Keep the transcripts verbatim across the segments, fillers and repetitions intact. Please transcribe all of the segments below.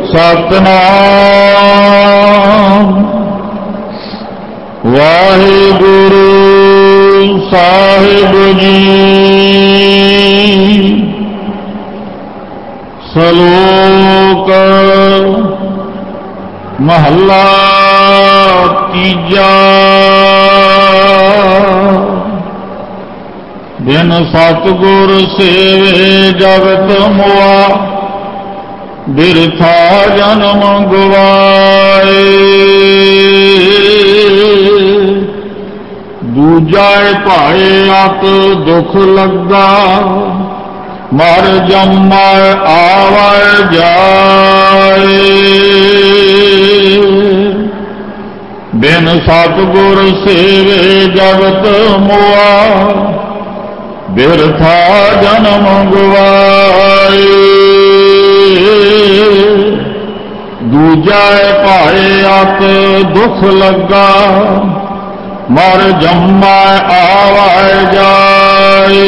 सतनाम वाहिगुरु साहिब जी। सलोक महला तीजा। बिन सतगुर सेवे जगत मोआ, बिरथा जन्म गवाए। दूजाए भाए अत दुख लगा, मर जमाए आवाए जाए। बिन सतगुर सेवे जगत मोआ, बिरथा जन्म गवाए। दूजाए भाए अत दुख लगा, मर जमाए आवाए जाए।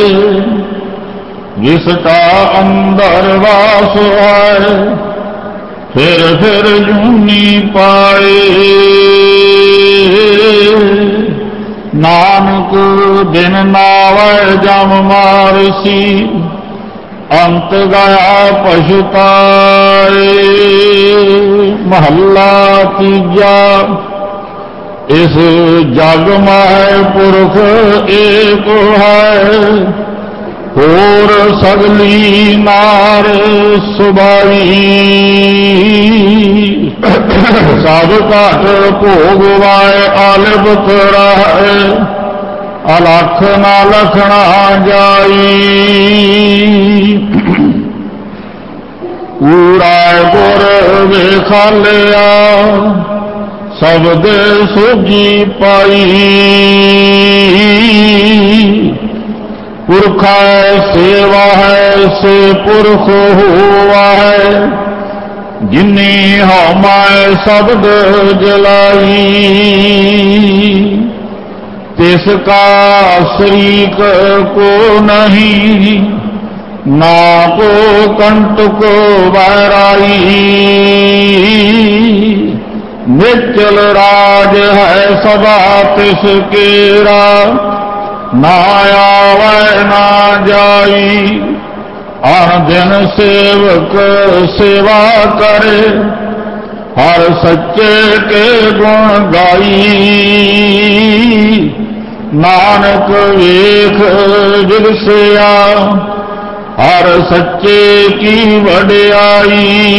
जिसका अंदर वास है, फिर फिर जूनी पाए। नानक दिन नावै जम मारसी, अंत गया पछुताए। महला तीजा। इस जग माहे पुरख एक है, होर सगली नार सुबाई। सब घट भोग वाए आलिबत रहे, अलख ना लखना जाई। कूड़ा गुर वेखालिया, शब्द सोजी पाई। पुरखा सेवा है से पुरख हुआ है, जिन्नी हमाय शब्द जलाई। तिसका शरीक को नहीं, ना को कंटक वैराई। निश्चल राज है सदा तिसकेरा, ना आवे ना जाई। हर दिन सेवक सेवा करे, हर सच्चे के गुण गाई। नानक वेख जिगसिया, हर सच्चे की वड्याई।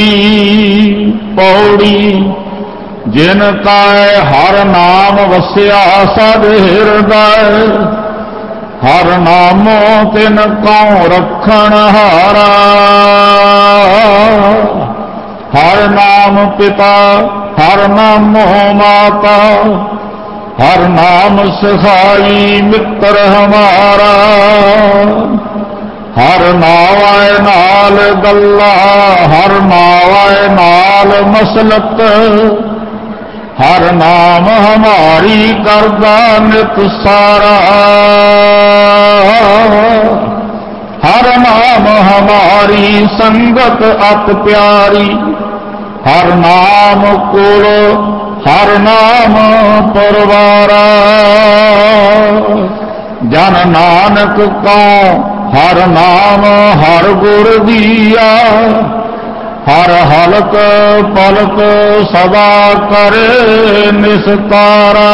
पौड़ी। जिन काय हर नाम वस्या सद हृदय, हर नामो तिन कौ रखण हारा। हर नाम पिता, हर नामो माता, हर नाम सखाई मित्र हमारा। हर नावाय नाल गल्ला, हर नावाय नाल मसलत। हर नाम हमारी करदा नित सारा। हर नाम हमारी संगत अत प्यारी। हर नाम कुल, हर नाम परवारा। जन नानक को हर नाम हर गुर दिया, हर हलक पलक सदा करे निस्तारा।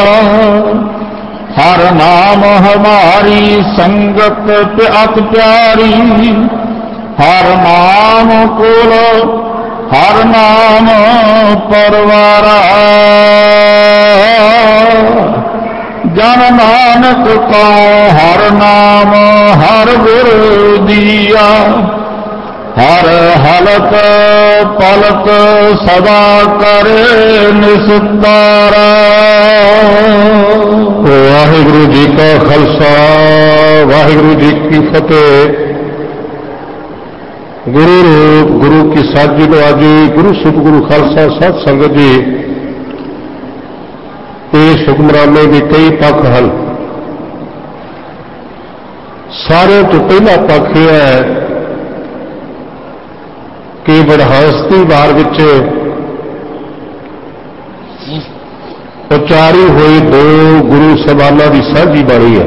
हर नाम हमारी संगत अत प्यारी। हर नाम कुल, हर नाम परवारा। जन नानक को हर नाम हर गुर दिया, हर हलक पलक सदा करे निस्तारा। वाहिगुरु जी का खालसा, वाहिगुरु जी की फतेह। गुरु रूप गुरु की साजी नवाजी, गुरु सुख गुरु खालसा सत संगत जी। इस हुक्मराने के कई पक्ष हैं। सारे तो पहला पक्ष यह है कि वडहंसती वार विच उचारी हुई दो गुरु सबाना की सांझी बाणी है।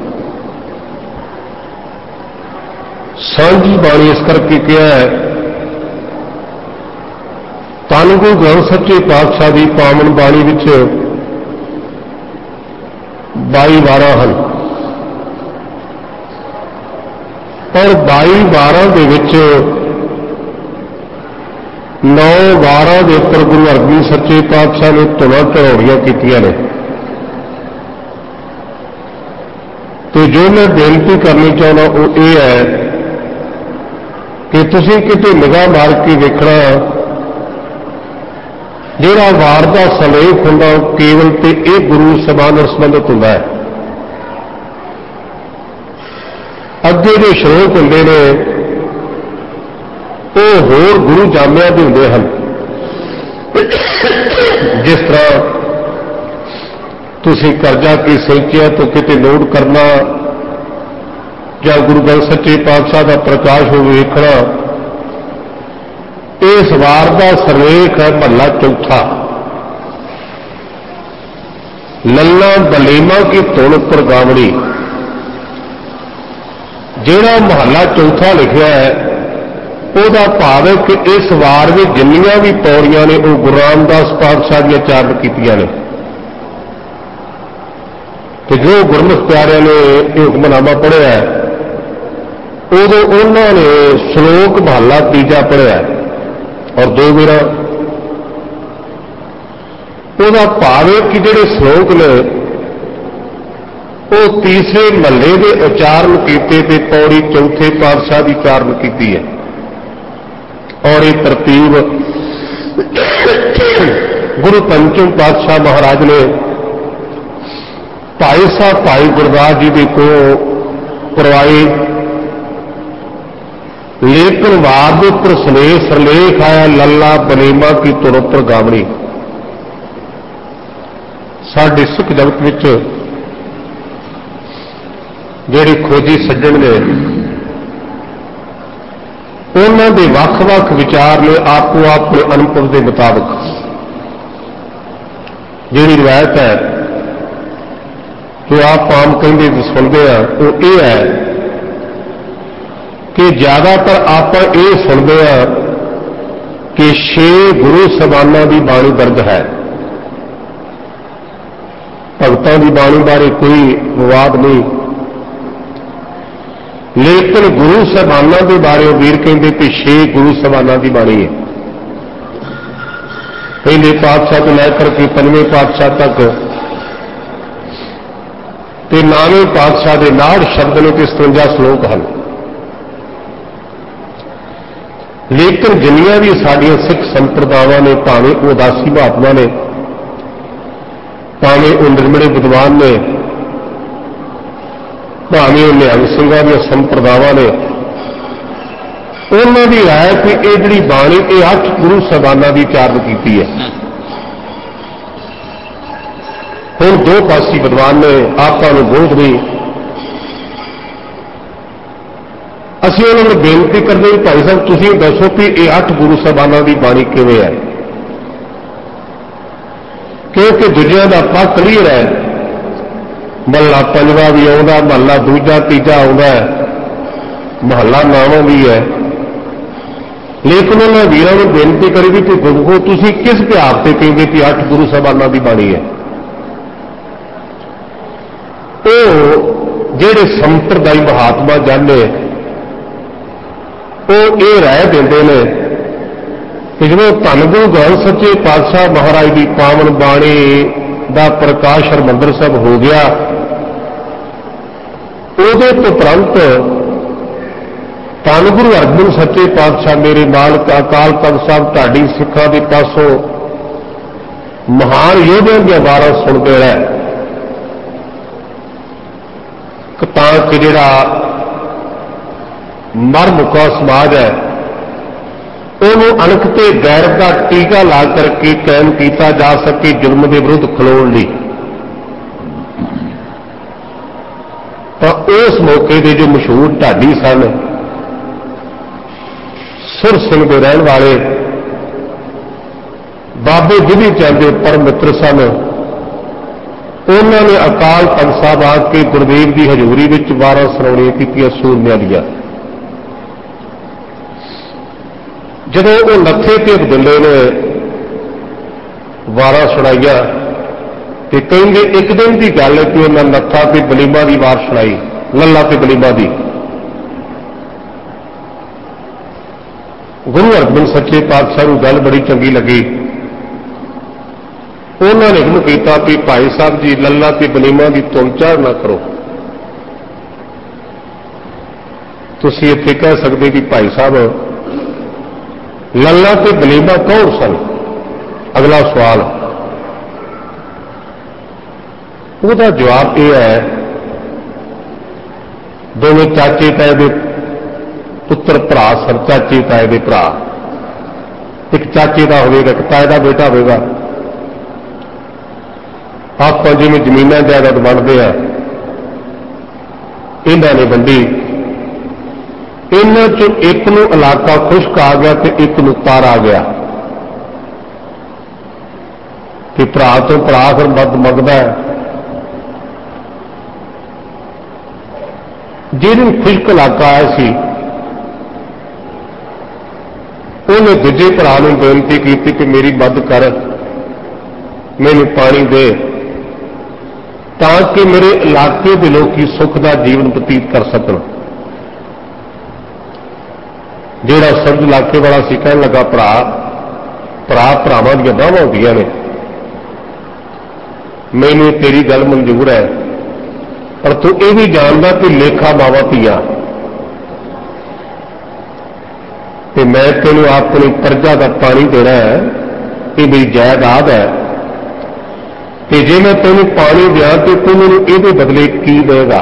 सांझी बाणी इस करके क्या है, धन गुरु ग्रंथ सच्चे पातशाह की पावन बाणी विच बाई वारां हन और बाई वारां दे विच नौ वारां के उपर गुरु अर्जन सच्चे पातशाह ने धुना चढ़ाउणियां कीतियां ने। तो जो मैं बेनती करनी चाहना वो ये है कि तुसीं किते निगाह मार के देखना, जिहड़ा वार का सलेख हुंदा केवल ते एक गुरु सबान नाल संबंधित हुंदा है। अगे जो श्लोक हुंदे ने वो होर गुरु जामिया दे हुंदे हन। जिस तरह तुसीं करजा की सैंचिया तो किते नोट करना या गुरु ग्रंथ सच्चे पातशाह का प्रकाश हो वेखना, इस वार का सरलेख है महला चौथा। लल्ला बलेमा की धुन उपर गावड़ी, जिहड़ा महला चौथा लिखिया है उसका भाव है कि इस वार में जिन्नियां भी पौड़ियां ने वो गुरु रामदास पातशाह दी उचारण कीतियां ने। तो जो गुरमुख प्यारिਆਂ ने ये हुक्मनामा पढ़िया है उदों उन्होंने श्लोक महला तीजा पढ़िया और दो मेरा उसका भाव है कि जिहड़े श्लोक ने वो तीसरे महले के उचारण किए ते पौड़ी चौथे पातशाह की उचारण की है। और ये तरतीब गुरु पंचम पातशाह महाराज ने भाई साहब भाई गुरदास जी के को करवाई, लेकिन वार पर सलेख सरलेख आया लल्ला बलेमा की धुन उपर गावणी। साडे सिख जगत विच जिहड़े खोजी सज्जण ने उन्हां दे वख-वख विचार ने आपो अपने अनुभव के मुताबिक। जिहड़ी रिवायत है जो आप आम कहते सुनते हैं वो ये है कि ज्यादातर आप ये सुनते हैं कि छे गुरु सबाना की बाणी दर्ज है। भगतां की बाणी बारे कोई विवाद नहीं, लेकिन गुरु सबाना के बारे वीर कहते कि छे गुरु सबाना की बाणी है। पहले पातशाह तो लैकर के पंजवें पातशाह तक ते नावें पातशाह के नाड़ शब्द ने तो सतवंजा श्लोक हैं। लेकिन जिन्नियां भी साडियां सिख संप्रदावां ने, भावें वो उदासी महात्मा ने, भावें वो निर्मले विद्वान ने, भावें वो निहंग सिंघां दी संप्रदावां ने, उन्होंने की राय कि ये जिहड़ी बाणी ये अठ गुरु सबाना की उचारण की है। हुण दो पासी विद्वान ने आपां नूं बोध नहीं, असीं उन्हां नूं बेनती करदे कि भाई साहब तुसीं दसो कि ये अठ गुरु सबाना की बाणी किवें है, क्योंकि दूजियां दा आपां क्लीयर है। महला पंजवा भी आउंदा, महला दूजा तीजा आउंदा है, महला नावां भी है। लेकिन उन्होंने वीरां नूं बेनती करी भी कि गुरु तुसीं किस भ्याग से कहिंदे कि अठ गुरु सबाना की बाणी है। वो जिहड़े संप्रदायी महात्मा जाने वो ये राय देंदे ने कि जो धन गुरु ग्रंथ सच्चे पातशाह महाराज की पावन बाणी का प्रकाश हरमंदर साहब हो गया, उहदे उपरंत धन गुरु अर्जन सच्चे पातशाह मेरे मालक अकाल तख्त साहब ढाडी सिखां के पासों महान योद्धियां दी वारां सुनते रहे, तां कि जिहड़ा मर मुका समाज है उन्होंने अणख ते गैरत का टीका ला करके कायम किया जा सके जुर्म के विरुद्ध खलोण लई। तो उस मौके के जो मशहूर ढाडी सन सुर सिंह के रहने वाले बाबे विधि चंद के परम मित्र सन। उन्होंने अकाल तख्त साहब आके गुरदेव की हजूरी में वारां सुनाउणियां कीतियां सूरमियां दियां। जदों वो नत्थे ते अब्दुल्ले ने वारां सुनाइया तो कहेंगे एक दिन की गल है कि उन्होंने नत्था ते बलीमा की वार सुनाई, लल्ला ते बलीमा की। गुरु हरगोबिंद सच्चे पातशाह को गल बड़ी चंगी लगी। उन्होंने हुक्म किया कि भाई साहब जी लल्ला ते बलीमा की तुम चाड़ ना करो। तुसीं इत्थे कह सकते कि भाई साहब लल्ला ते बलीमा कौन सन? अगला सवाल। उसका जवाब यह है, दोनों चाचे ताए दे पुत्र भरा सन, चाचे ताए दे भरा। एक चाचे का होगा, एक ताए का बेटा होगा। आप जिवें जमीनां जायदाद वंडदे आ, इन्हां ने वंडी। इन्हां चों एक नूं इलाका खुश्क आ गया तो एक नूं तर आ गया कि भरा तो भरा फिर मद मंगदा है। जिहनूं खुश्क इलाका आया सी उन्हें दूजे भरा नूं बेनती की कि मेरी मदद कर, मैनूं पानी दे ताकि मेरे इलाके के लोग सुख का जीवन बतीत कर सकन। जिहड़ा समझ इलाके वाला सी कहन लगा भरा भरा भरावां दीयां बाहां होंदियां ने, मैनूं तेरी गल मंजूर है, पर तू ये भी जानदा कि लेखा मावा धीआं ते मैं तेनूं अपनी प्रजा का पानी देना है, ये मेरी जायदाद है। ते जे मैं तेनूं पानी दियां तो तू मैनूं इहदे बदले की देगा?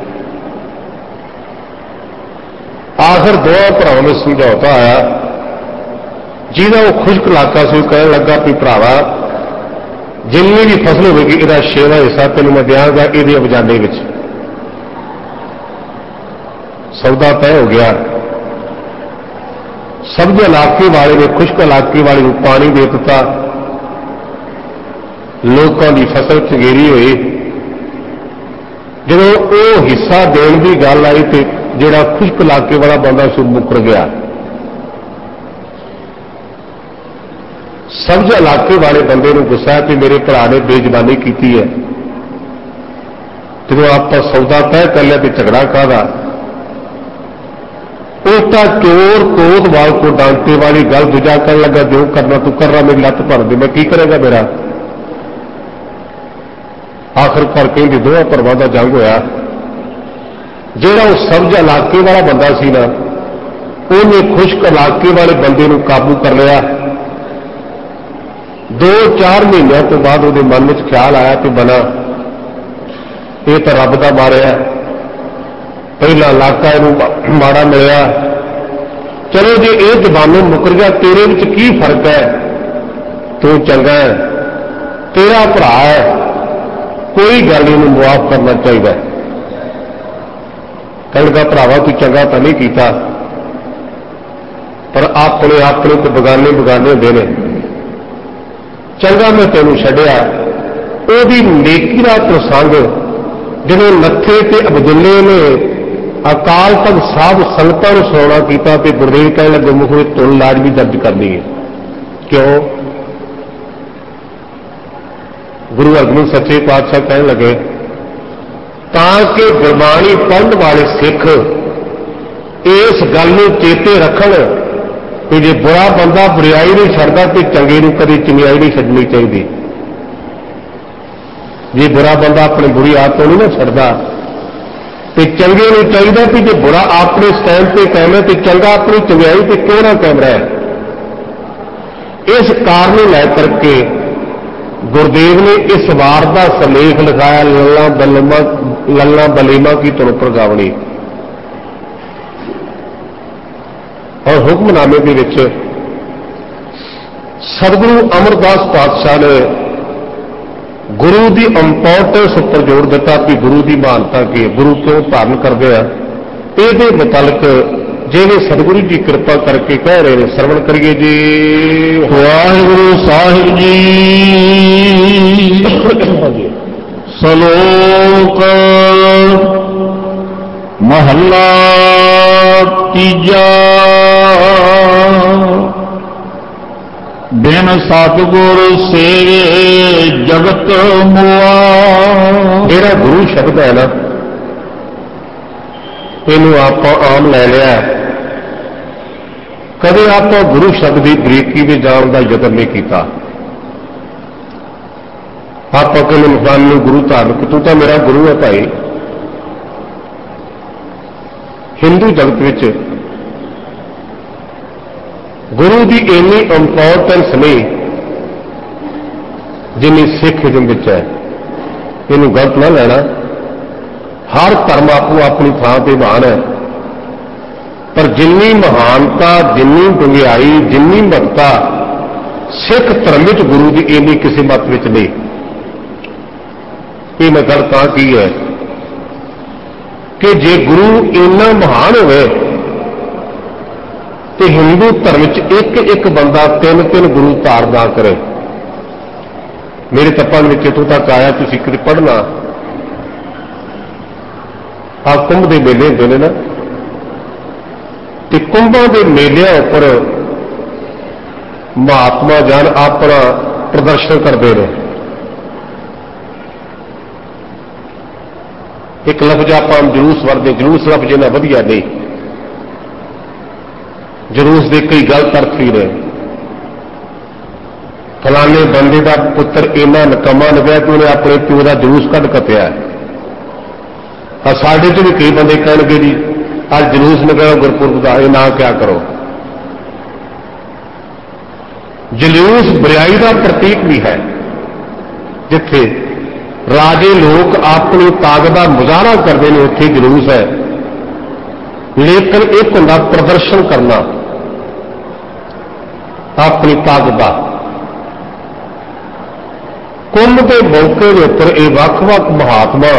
आखिर दोवां भरावां में समझौता आया। जिहदा वो खुश्क इलाका से कहन लगा कि भरावा जिन्नी भी फसल होगी इसका छेवां हिस्सा तेनूं मैं देंगा इहदे अवजाने विच। सौदा तय हो गया। सब इलाके वाले ने खुश्क इलाके वाले को पानी दे दिता। लोगों की फसल चंगेरी हुई। जब वो हिस्सा देने की गल आई तो जिहड़ा खुश्क इलाके वाला बंदा सु मुकर गया। सब्ज इलाके वाले बंदे को गुस्सा कि मेरे भरा ने बेजबानी की है। जब आप सौदा तय कर लिया तो झगड़ा काहदा? उल्टा चोर कोतवाल को डांटे वाली गल दूजा कर लगा, जो करना तू कर रहा, मेरी लत्त भर दे, मैं की करेगा मेरा? आखिरकार कहीं दोवां भरावां दा जंग होया। जिहड़ा उस सब्ज इलाके वाला बंदा सी ना, उन्हें खुश्क इलाके वाले बंदे को काबू कर लिया। दो चार महीनों तो बाद उसके मन में ख्याल आया कि बना ये तो रब का मारिया, पहला इलाका इनू माड़ा मिलया, चलो जे ये जबानों मुकर गया, तेरे विच की फर्क है? तू चंगा है, तेरा भरा है, कोई गल नहीं, मुआफ करना चाहिए। कहने का भरावा तू चंगा तो नहीं किया, पर अपने अपने तो बगाने बगाने होंदे ने। चंगा मैं तेनों छड्डिया। ओदी नेकी दा प्रसंग जदों नत्थे ते अब्दुल्ले ने अकाल तख्त साहब संगतां नूं सुणाउणा कीता ते गुरदेव कहण लगे मुख विच तुल लाजमी दर्ज करनी है। क्यों? गुरु हरगोबिंद सच्चे पातशाह कहण लगे ताकि गुरबाणी पढ़न वाले सिख इस गल नूं चेते रखण कि जे बुरा बंदा बुराई नहीं छड्डदा तो चंगे नूं कदी चंगियाई नहीं छड्डनी चाहिए। जे बुरा बंदा अपनी बुरी आदतों नहीं ना छड्डदा तो चंगे नूं चाहिए कि जे बुरा अपने स्टैंड पर कायम है तो चंगा अपनी चंगियाई पर क्यों ना कायम रहे। इस कारण लैकर के गुरदेव ने इस वार का सलेख लिखाया, लल्ला बलीमा लल्ला बलीमा की तुरपर गावनी। और हुक्मनामे के विच सतगुरु अमरदास पातशाह ने गुरु की इंपोर्टेंस पर जोर दिता कि गुरु की महानता की, गुरु क्यों धारण करते हैं। ये मुतलक जिन्हें सतगुरु जी कृपा करके कह रहे हैं, श्रवण करिए जी। वाहिगुरु साहिब जी। सलोक महला तीजा। बिन सतगुर सेवे जगत मुआ। जेड़ा गुरु शब्द है ना, इनू आप आम ले लिया, कदे आप गुरु शब्द की बरीकी में जान का यतन नहीं किया। आप कहने इंसान में गुरु धारण, तू तो मेरा गुरु है भाई। हिंदू जगत विच गुरु की इन्नी इंपॉर्टेंस नहीं जिन्नी सिखिज्म विच है। इनू गलत ना लेना, हर धर्म आपको अपनी थां पर महान है, पर जिन्नी महानता, जिन्नी डुंगियाई, जिन्नी महत्ता सिख धर्म विच गुरु की इन्नी किसी मत विच नहीं। ये मैं गल तां की है कि जे गुरु इन्ना महान होवे तो हिंदू धर्म च एक एक बंदा तीन तीन गुरु धारणा करे। मेरे तपन में इतों तक आया, तुसीं कदे पढ़ना, आ कुंभ के मेले होंदे ने ना, तो कुंभां के मेलिਆਂ उपर महात्मा जन अपना प्रदर्शन करते हैं। एक लफ्ज आप जलूस वरते, जलूस लफ्ज इन्ना वधिया नहीं, जलूस के कई गलत अर्थ भी ने। फलाने बंदे का पुत्र इन्ना नकमा निकलिया कि उन्हें अपने प्यो का जलूस कढ़ कपिया। साढ़े च भी कई बंदे कहे जी आज जलूस निकला गुरपुरब का, ये ना क्या करो। जलूस बुराई का प्रतीक भी है, जिथे राजे लोग अपनी ताकत का मुजाहरा करते हैं उत्थे जलूस है। लेकिन एक होंदा प्रदर्शन करना अपनी ताकत का। कुंभ के मौके के उपर ये वख-वख महात्मा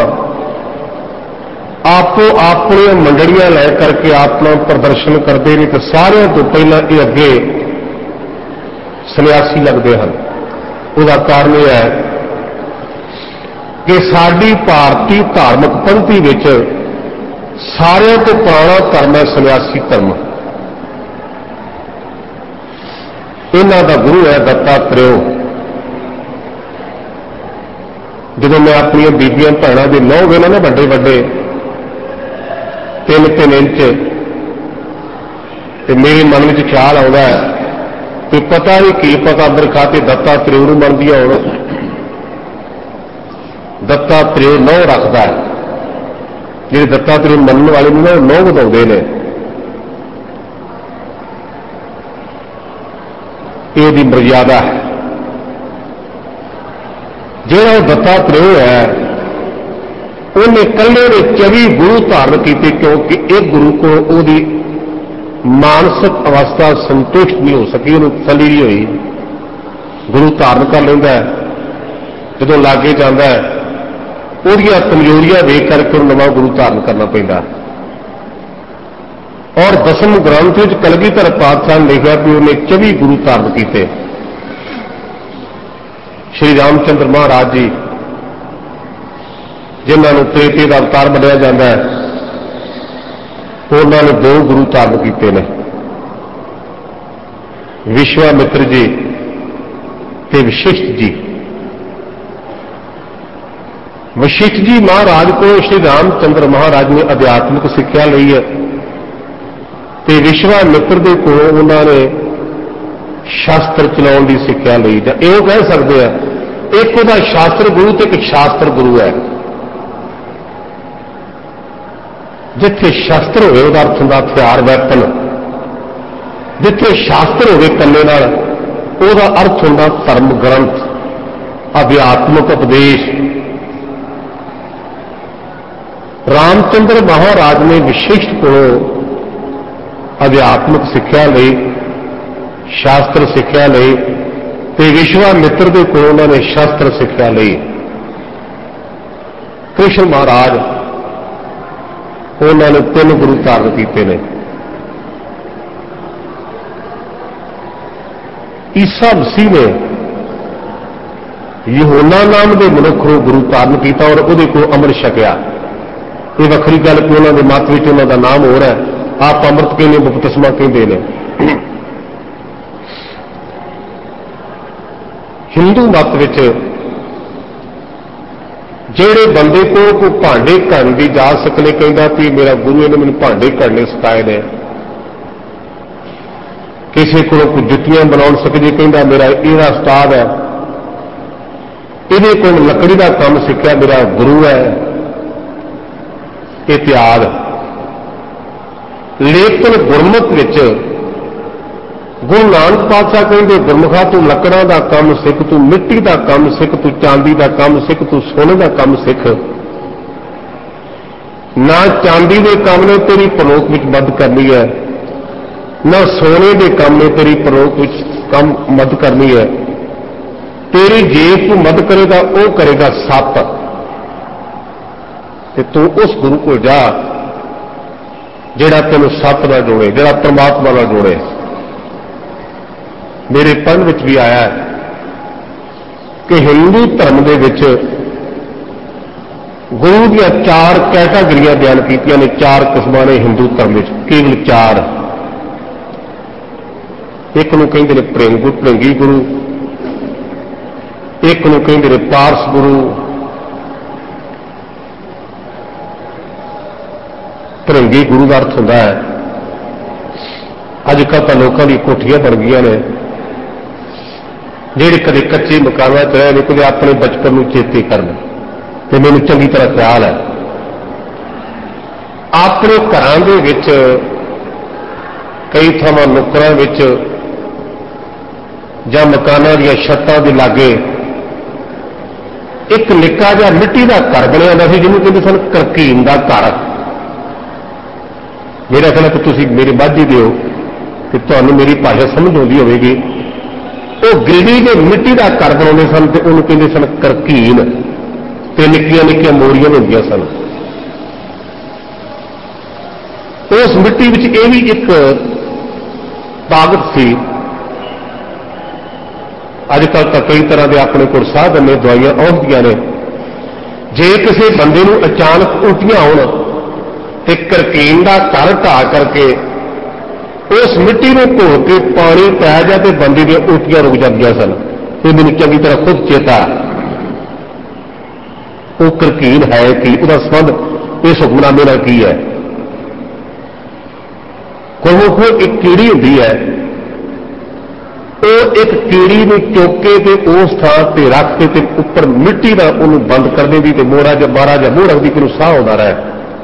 आपो अपनी मंडलियां लै करके अपना प्रदर्शन करते हैं, तो सारे तो पहला ये अगे सन्यासी लगते हैं। उसका कारण यह है कि साडी भारती धार्मिक पंथी विच सारे तो पुराना धर्म है सन्यासी धर्म। इन्हां दा गुरु है दत्तात्रेय। जब मैं अपनी बीबियां भैणों के नौ वे ना बड़े बड़े तीन तीन इंच, तो मेरे मन में ख्याल आता है कि पता नहीं की पता अंदर खाते दत्तात्रेय नूं मनदी हो। दत्तात्रेय नौ रखता है, जिहड़े दत्तात्रेय मनने वाले ने नौ वधाउंदे ने। ये मर्यादा है। जिहड़ा दत्तात्रेय है उन्हें कल्ले ने चौबी गुरु धारण किए, क्योंकि एक गुरु को उसकी मानसिक अवस्था संतुष्ट नहीं हो सकी, उन्हें तसल्ली नहीं हुई। गुरु धारण कर लेंदा है, जो लागे जाता है उहदियां कमजोरियां वेख करके नवा गुरु धारण करना पैंदा। और दसम ग्रंथ विच कलगीधर पातशाह ने लिखा कि उन्हें चौबी गुरु धारण किए। श्री रामचंद्र महाराज जी जिन्होंने त्रेते का अवतार बनाया जाता है, उन्होंने दो गुरु धारण किए ने, विश्वामित्र जी ते वशिष्ठ जी। वशिष्ठ जी महाराज को श्री रामचंद्र महाराज ने अध्यात्मिक सिक्ख्या ली है, ते विश्वामित्र के को उन्होंने शास्त्र चलाने की सिक्ख्या ली। यो कह सकते हैं एक उहदा शास्त्र गुरु तो एक शास्त्र गुरु है। जिथे शास्त्र होवे उहदा अर्थ हुंदा हथियार वैपन, जिथे शास्त्र होवे कन्ने नाल उहदा अर्थ हुंदा धर्म ग्रंथ अध्यात्मक उपदेश। रामचंद्र महाराज ने विशिष्ट को अध्यात्मक सिक्ख्या ली, शास्त्र सिक्ख्या ली, ते विश्वामित्र के को उन्होंने शास्त्र सिक्ख्या ली। कृष्ण महाराज उन्होंने तीन गुरु धारण किए ने। ईसा मसीह ने यूहन्ना नाम के मनुख को गुरु धारण किया और वो को अमृत छकिया। ये वखरी गल कि उन्होंने मत में उन्होंने नाम हो रहा है, आप अमृत कहने बपतिस्मा कहते हैं। हिंदू मत विच ਜਿਹੜੇ बंदे को कोई भांडे घड़न की जा सकने कहता कि मेरा गुरु ने मैंने भांडे घड़ने सिखाए ने, किसी को कोई जुत्तियां बना सकती कहता मेरा यह उस्ताद है, ये को लकड़ी का काम सीखा मेरा गुरु है, इत्यादि। लेकिन गुरमत विच गुरु नानक पातशाह कहते गुरमुखा तू लकड़ा का काम सिख, तू मिट्टी का काम सिख, तू चांदी का काम सिख, तू सोने का काम सिख। ना चांदी के काम ने तेरी परोख में मदद करनी है, ना सोने के काम ने तेरी परोख में काम मदद करनी है। तेरी जेब तू मदद करेगा वो करेगा सप, ते तू उस गुरु को जा जिहड़ा तेनों सप ना जोड़े, जिहड़ा परमात्मा ना जोड़े। मेरे पढ़न विच भी आया है कि हिंदू धर्म के विच गुरु दी चार कैटागरियां बयान कीतियां ने, चार किस्मां ने हिंदू धर्म में, केवल चार। एक नूं कहिंदे ने भृंगु भृंगी गुरु, एक नूं कहिंदे ने पारस गुरु, भृंगी गुरु का अर्थ होंदा है अजकल तो लोगों की कोठियां बन गई ने ਜਿਹੜੇ कदे कच्चे मकाना च रहे कदे अपने बचपन में चेते करना, तो मैनू चंगी तरह ख्याल है अपने घरों के विच कई थावां नुकरां विच जां मकानां दी छत्तां दे लागे एक निक्का जिहा मिट्टी का घर बनिया होंदा सी जिन्होंने कहते सन करकीन का घर। मेरा कहना कि तुसीं मेरी बाझी दिओ कि तुहानूं मेरी भाषा समझ आउंदी होवेगी। वो गिरडी के मिट्टी का घर बनाते सन तो उन्होंने कहते सन करकीन, ते निक्कियां निक्कियां मोरियां होंदियां सन। उस मिट्टी विच यह भी एक ताकत सी। अजकल तो कई तरह के अपने को साधन ने, दवाइयां औषधियां ने। जे किसी बंदे नूं अचानक उल्टियां आउण ते करकीन का घर ढा करके उस मिट्टी में धो के पानी पै जाए तो बंदे दी उल्टियां रुक जांदियां सन। ये मैनूं चंगी तरह खुद चेता वो करकीन है कि उसका संबंध इस हुक्मनामे नाल की है। गुरमुखो एक कीड़ी होंदी है, वो एक कीड़ी में चुक के ते उस थां ते रख के ते उपर मिट्टी का उन्होंने बंद कर देंदी ते मोरा ज बारह ज मूँह रखदी कि साह आउंदा रहे,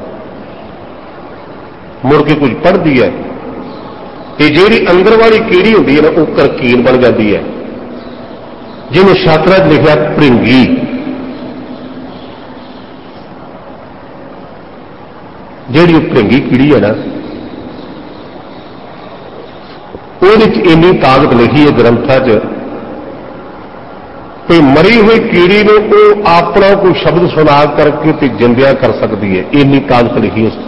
मुड़ के कुछ पढ़दी है। ये जिहड़ी अंदर वाली कीड़ी होंदी है ना वो करकीन बन जाती है, जिन्हें शास्त्रा च लिखा भृंगी। जिहड़ी भृंगी कीड़ी है ना ਉਹਦੇ ਚ ਇੰਨੀ ਤਾਕਤ ਲਿਖੀ है ग्रंथां च कि मरी हुई कीड़ी ने वो अपना कोई शब्द सुना करके ते जिंदिया कर सकती है, इन्नी ताकत लिखी है।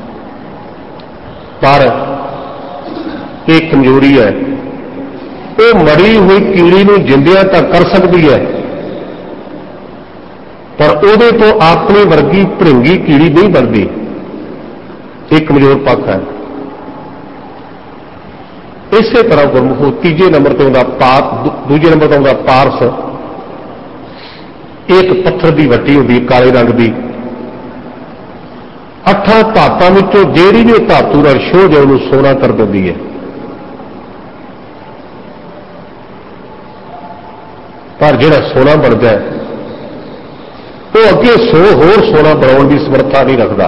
पर एक कमजोरी है, वो मरी हुई कीड़ी को जिंदिया तक कर सकती है पर ਉਹਦੇ तो अपनी वर्गी भृंगी कीड़ी नहीं बनती। एक कमजोर पक्ष है। इसे तरह गुरमुखो तीजे नंबर पर आउंदा पाप, दूजे नंबर पर आउंदा पारस। एक पत्थर की वट्टी होंदी काले रंग की, अठां धातां विचों ਜਿਹੜੀ भी धातु नाल शोध है उन्होंने सोना कर देती है। पर जिहड़ा सोना बनता है वो अगे सौ होर सोना बनाने की समर्था नहीं रखता।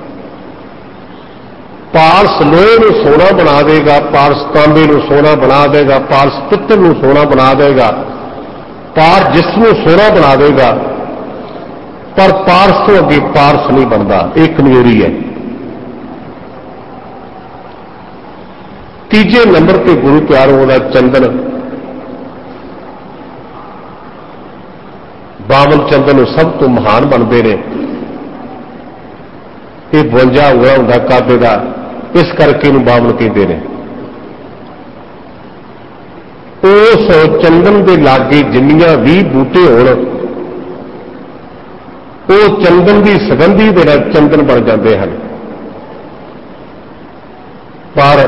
पारस लोहे को सोना बना देगा, पारस तांबे को सोना बना देगा, पारस पित्तल को सोना बना देगा, पार जिसमें सोना बना देगा, पर पारस तो अगे पारस नहीं बनता। एक कमजोरी है। तीजे नंबर पर गुरु प्यारों का चंदन, बावल चंदन सब तो महान बनते हैं। ये बवंजा उंगला होंदा काबे का, इस करके इन्हूं बावल कहते हैं। उस चंदन के लागे जिन्नियां भी बूटे होण वो चंदन की सुगंधी दे नाल चंदन बन जाते हैं। पर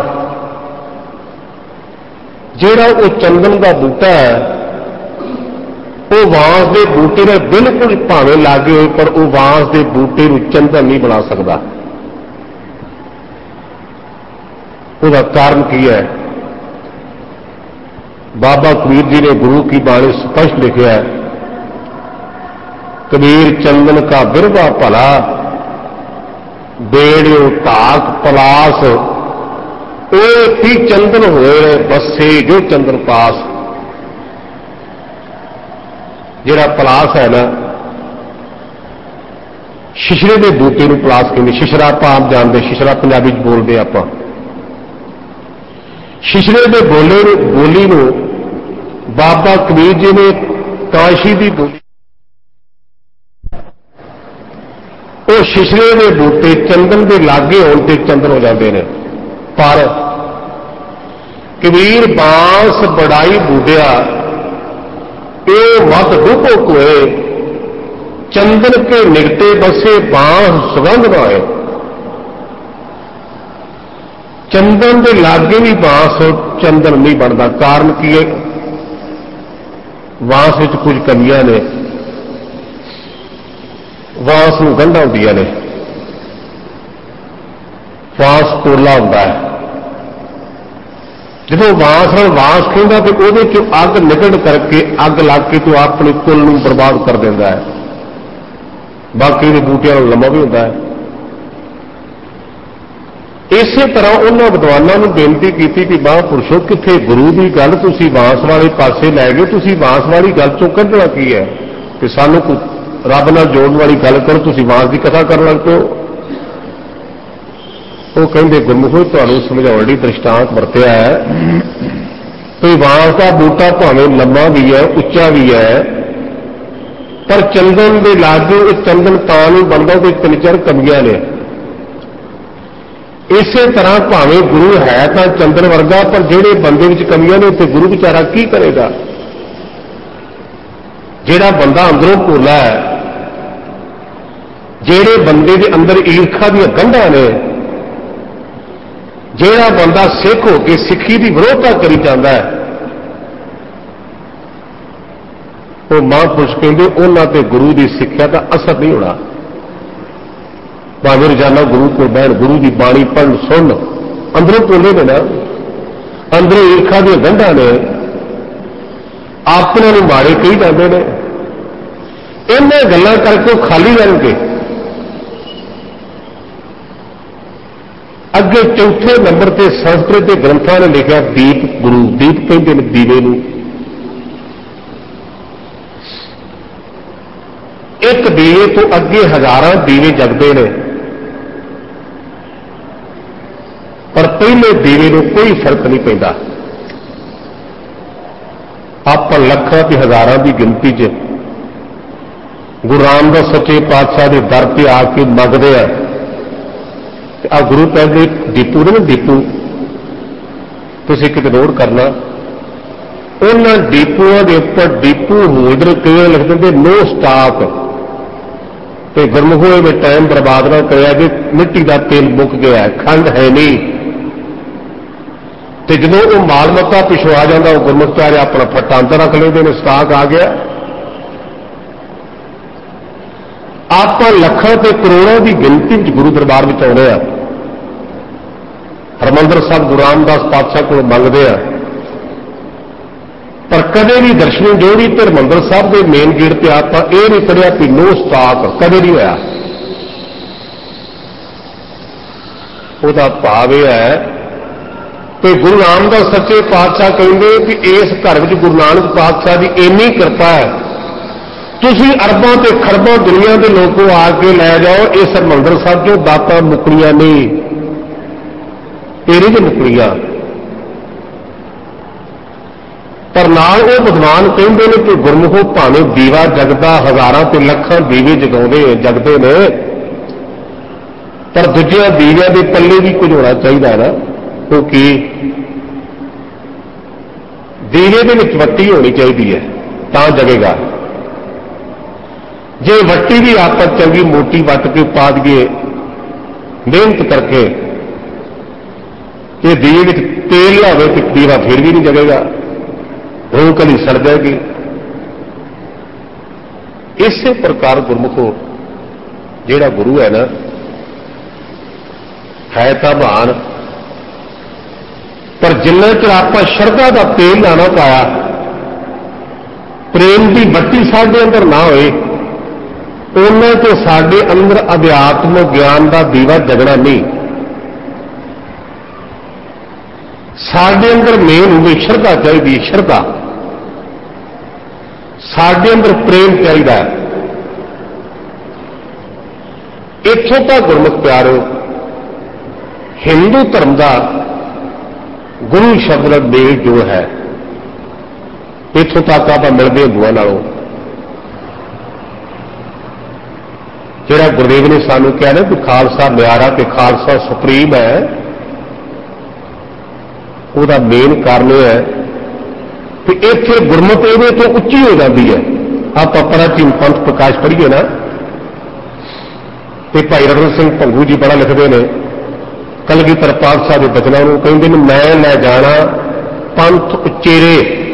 जिहड़ा वो चंदन का बूटा है वो वांस के बूटे ने बिल्कुल भावें लागे होए पर वो वांस के बूटे को चंदन नहीं बना सकता। उसका कारण की है? बाबा कबीर जी ने गुरु की बाणी स्पष्ट लिखा है, कबीर चंदन का बिरवा भला बेड़ियो ताक पलास ओ ही चंदन होए बसे जो चंदन पास। जिहड़ा पलास है ना, शिशरे के बूटे को पलास कहते। शिशरा आप आप जानते, शिशरा पंजाबी बोलते आप। शिशरे के बोले बोली नूं बाबा कबीर जी ने काशी की बोली, वो शिशरे के बूटे चंदन के लागे होने से चंदन हो जाते हैं। पर कबीर बांस बड़ाई बूटिया ये मत डूबो कोए चंदन के निकटे बसे बांस सुगंध न आए। चंदन के लागे भी बांस चंदन नहीं बनता। कारण की है? बांस में कुछ कमियां ने, बांस में गंढां होंदियां ने, बांस पोला होंदा है। जो बांस नाल बांस खिंदा तो वो अग निकल करके अग लग के तो अपनी कुल नूं बर्बाद कर देता है। बाकी के बूटियां नाल लंबा भी होता है। इसे तरह उन्होंने विद्वानों को बेनती की कि महापुरुषों किथे गुरु की गल तुसी बांस वाले पासे लै गए, तुसी बांस वाली गल चों कढ़ना की है कि सानू रब नाल जोड़न वाली गल करो, तुसी बांस की कथा करन लग पे। वो कहते गुरमुखो तुहानू समझाउण लई दृष्टांत वरतिया है कि बांस का बूटा भावें लंबा भी है उच्चा भी है पर चंदन के लागे चंदन तां नहीं बनता कोई तीन चार कमियां ने। इसे तरह भावें गुरु है तो चंदन वर्गा पर जेड़े बंदे विच कमियां ने उत्ते गुरु बेचारा की करेगा। जेड़ा बंदा अंदरों भोला है, जेड़े बंदे के अंदर ईर्खा दी गंढां ने, जेड़ा बंदा सिख हो के सिक्खी की विरोधता करी जाता है, वो महापुरुष कहते उन्हां ते गुरु की सिक्ख्या का असर नहीं होना। भावें रोजाना गुरु को बहन गुरु की बाणी पढ़न सुन, अंदरों भोले ने ना, अंदरों ईर्खा दी गंढां ने, अपने नूं माड़े कही जाते हैं। इन्हां गल्लां करके खाली रहणगे। अगे चौथे नंबर से संस्कृत के ग्रंथों ने लिखा दीप गुरु। दीप कहते हैं दीवे नूं। एक दीवे तो अगे हजारां दीवे जगते हैं पर पहले दीवे को कोई फर्क नहीं पैंदा। आप लखां ते हजारां की गिनती च गुरु रामदास सच्चे पातशाह के दर पर आके मंगते हैं। आ गुरु कहते डीपू ने डीपू तुसीं किते नोट करना, उन्होंने डीपूआं के उपर डीपू होल्डर कई लिख देंगे नो स्टॉक। तो गुरमुखो में टाइम बर्बाद ना कराया कि मिट्टी का तेल मुक गया, खंड है नहीं। तो जो वो माल मत्ता पिछों आ जाता वो गुरमुख चारे अपना फट्टा अंदर रख लेते हैं, स्टॉक आ गया। आप लखां ते करोड़ों की गिनती में गुरु दरबार में आने हैं। हरमंदर साहब गुरु रामदास पातशाह को मंगते हैं पर कदे भी दर्शनी जोड़ी तो हरमंदर साहब के मेन गेट पर आप ये नहीं पढ़िया कि नो स्टॉक, कदे नहीं होया। उसका भाव यह है कि गुरु रामदास सच्चे पातशाह कहेंगे कि इस घर में गुरु नानक पातशाह की इन्नी कृपा है, तुसीं अरबां ते खरबां दुनिया के लोगों आके लै जाओ, इस हरमंदर साहब चों दातां मुकणियां नहीं, तेरी जो मुकणियां। पर नाल वो विद्वान कहते हैं कि गुरमुखो भावें दीवा जगदा हजारां ते लखां दीवे जगाउंदे जगदे ने पर दूजिया दीवियां के पल्ले भी कुछ होना चाहिए ना, क्योंकि ਦੀਵੇ ਦੇ ਵਿੱਚ ਵੱਟੀ ਹੋਣੀ ਚਾਹੀਦੀ ਹੈ ਤਾਂ ਜਗੇਗਾ। ਜੇ ਵੱਟੀ ਵੀ ਆਪਾਂ ਚੰਗੀ ਮੋਟੀ ਵੱਟ ਕੇ ਪਾ ਦਈਏ ਮਿਹਨਤ ਕਰਕੇ, ਇਹ ਦੀਵੇ ਵਿੱਚ ਤੇਲ ਹੋਵੇ ਤੇ ਦੀਵਾ ਫਿਰ ਵੀ ਨਹੀਂ ਜਗੇਗਾ, ਉਹ ਕਦੀ ਸੜ ਜਾਏਗੀ। ਇਸੇ ਪ੍ਰਕਾਰ ਗੁਰਮੁਖੋ ਜਿਹੜਾ ਗੁਰੂ ਹੈ ਨਾ, ਹੈ ਤਾਂ ਮਹਾਨ, ਪਰ ਜਿੰਨਾ ਚਿਰ ਆਪਾਂ ਸ਼ਰਧਾ ਦਾ ਤੇਲ ਨਾ ਪਾਇਆ, ਪ੍ਰੇਮ ਦੀ ਬੱਤੀ ਸਾਡੇ ਅੰਦਰ ਨਾ ਹੋਏ, ਉਹਨਾਂ ਤੇ ਸਾਡੇ ਅੰਦਰ ਅਧਿਆਤਮ ਗਿਆਨ ਦਾ ਦੀਵਾ ਜਗਣਾ ਨਹੀਂ। ਸਾਡੇ ਅੰਦਰ ਮੇਨ ਹੋਵੇ ਸ਼ਰਧਾ ਚਾਹੀਦੀ, ਸ਼ਰਧਾ ਸਾਡੇ ਅੰਦਰ ਪ੍ਰੇਮ ਚਾਹੀਦਾ ਹੈ। ਇੱਥੋਂ ਤਾਂ ਗੁਰਮੁਖ ਪਿਆਰਿਓ ਹਿੰਦੂ ਧਰਮ ਦਾ ਗੁਰੂ ਸ਼ਬਦ ਦਾ ਮੇਲ ਜੋ ਹੈ, ਇੱਥੋਂ ਤੱਕ ਆਪਾਂ ਮਿਲਦੇ ਹਿੰਦੂਆਂ ਨਾਲੋਂ। ਜਿਹੜਾ ਗੁਰਦੇਵ ਨੇ ਸਾਨੂੰ ਕਿਹਾ ਨਾ ਕਿ ਖਾਲਸਾ ਮਿਆਰਾ ਤੇ ਖਾਲਸਾ ਸੁਪਰੀਮ ਹੈ, ਉਹਦਾ ਮੇਨ ਕਾਰਨ ਇਹ ਹੈ ਕਿ ਇੱਥੇ ਗੁਰਮਤਿ ਇਹਦੇ ਤੋਂ ਉੱਚੀ ਹੋ ਜਾਂਦੀ ਹੈ। ਆਪਾਂ ਪ੍ਰਾਚੀਨ ਪੰਥ ਪ੍ਰਕਾਸ਼ ਪੜ੍ਹੀਏ ਨਾ, ਤੇ ਭਾਈ ਰਤਨ ਸਿੰਘ ਭੰਗੂ ਜੀ ਬੜਾ ਲਿਖਦੇ ਨੇ, ਕਲਗੀਧਰ ਪਾਤਸ਼ਾਹ ਦੇ ਬਚਨਾਂ ਨੂੰ ਕਹਿੰਦੇ ਨੇ, ਮੈਂ ਲੈ ਜਾਣਾ ਪੰਥ ਉਚੇਰੇ।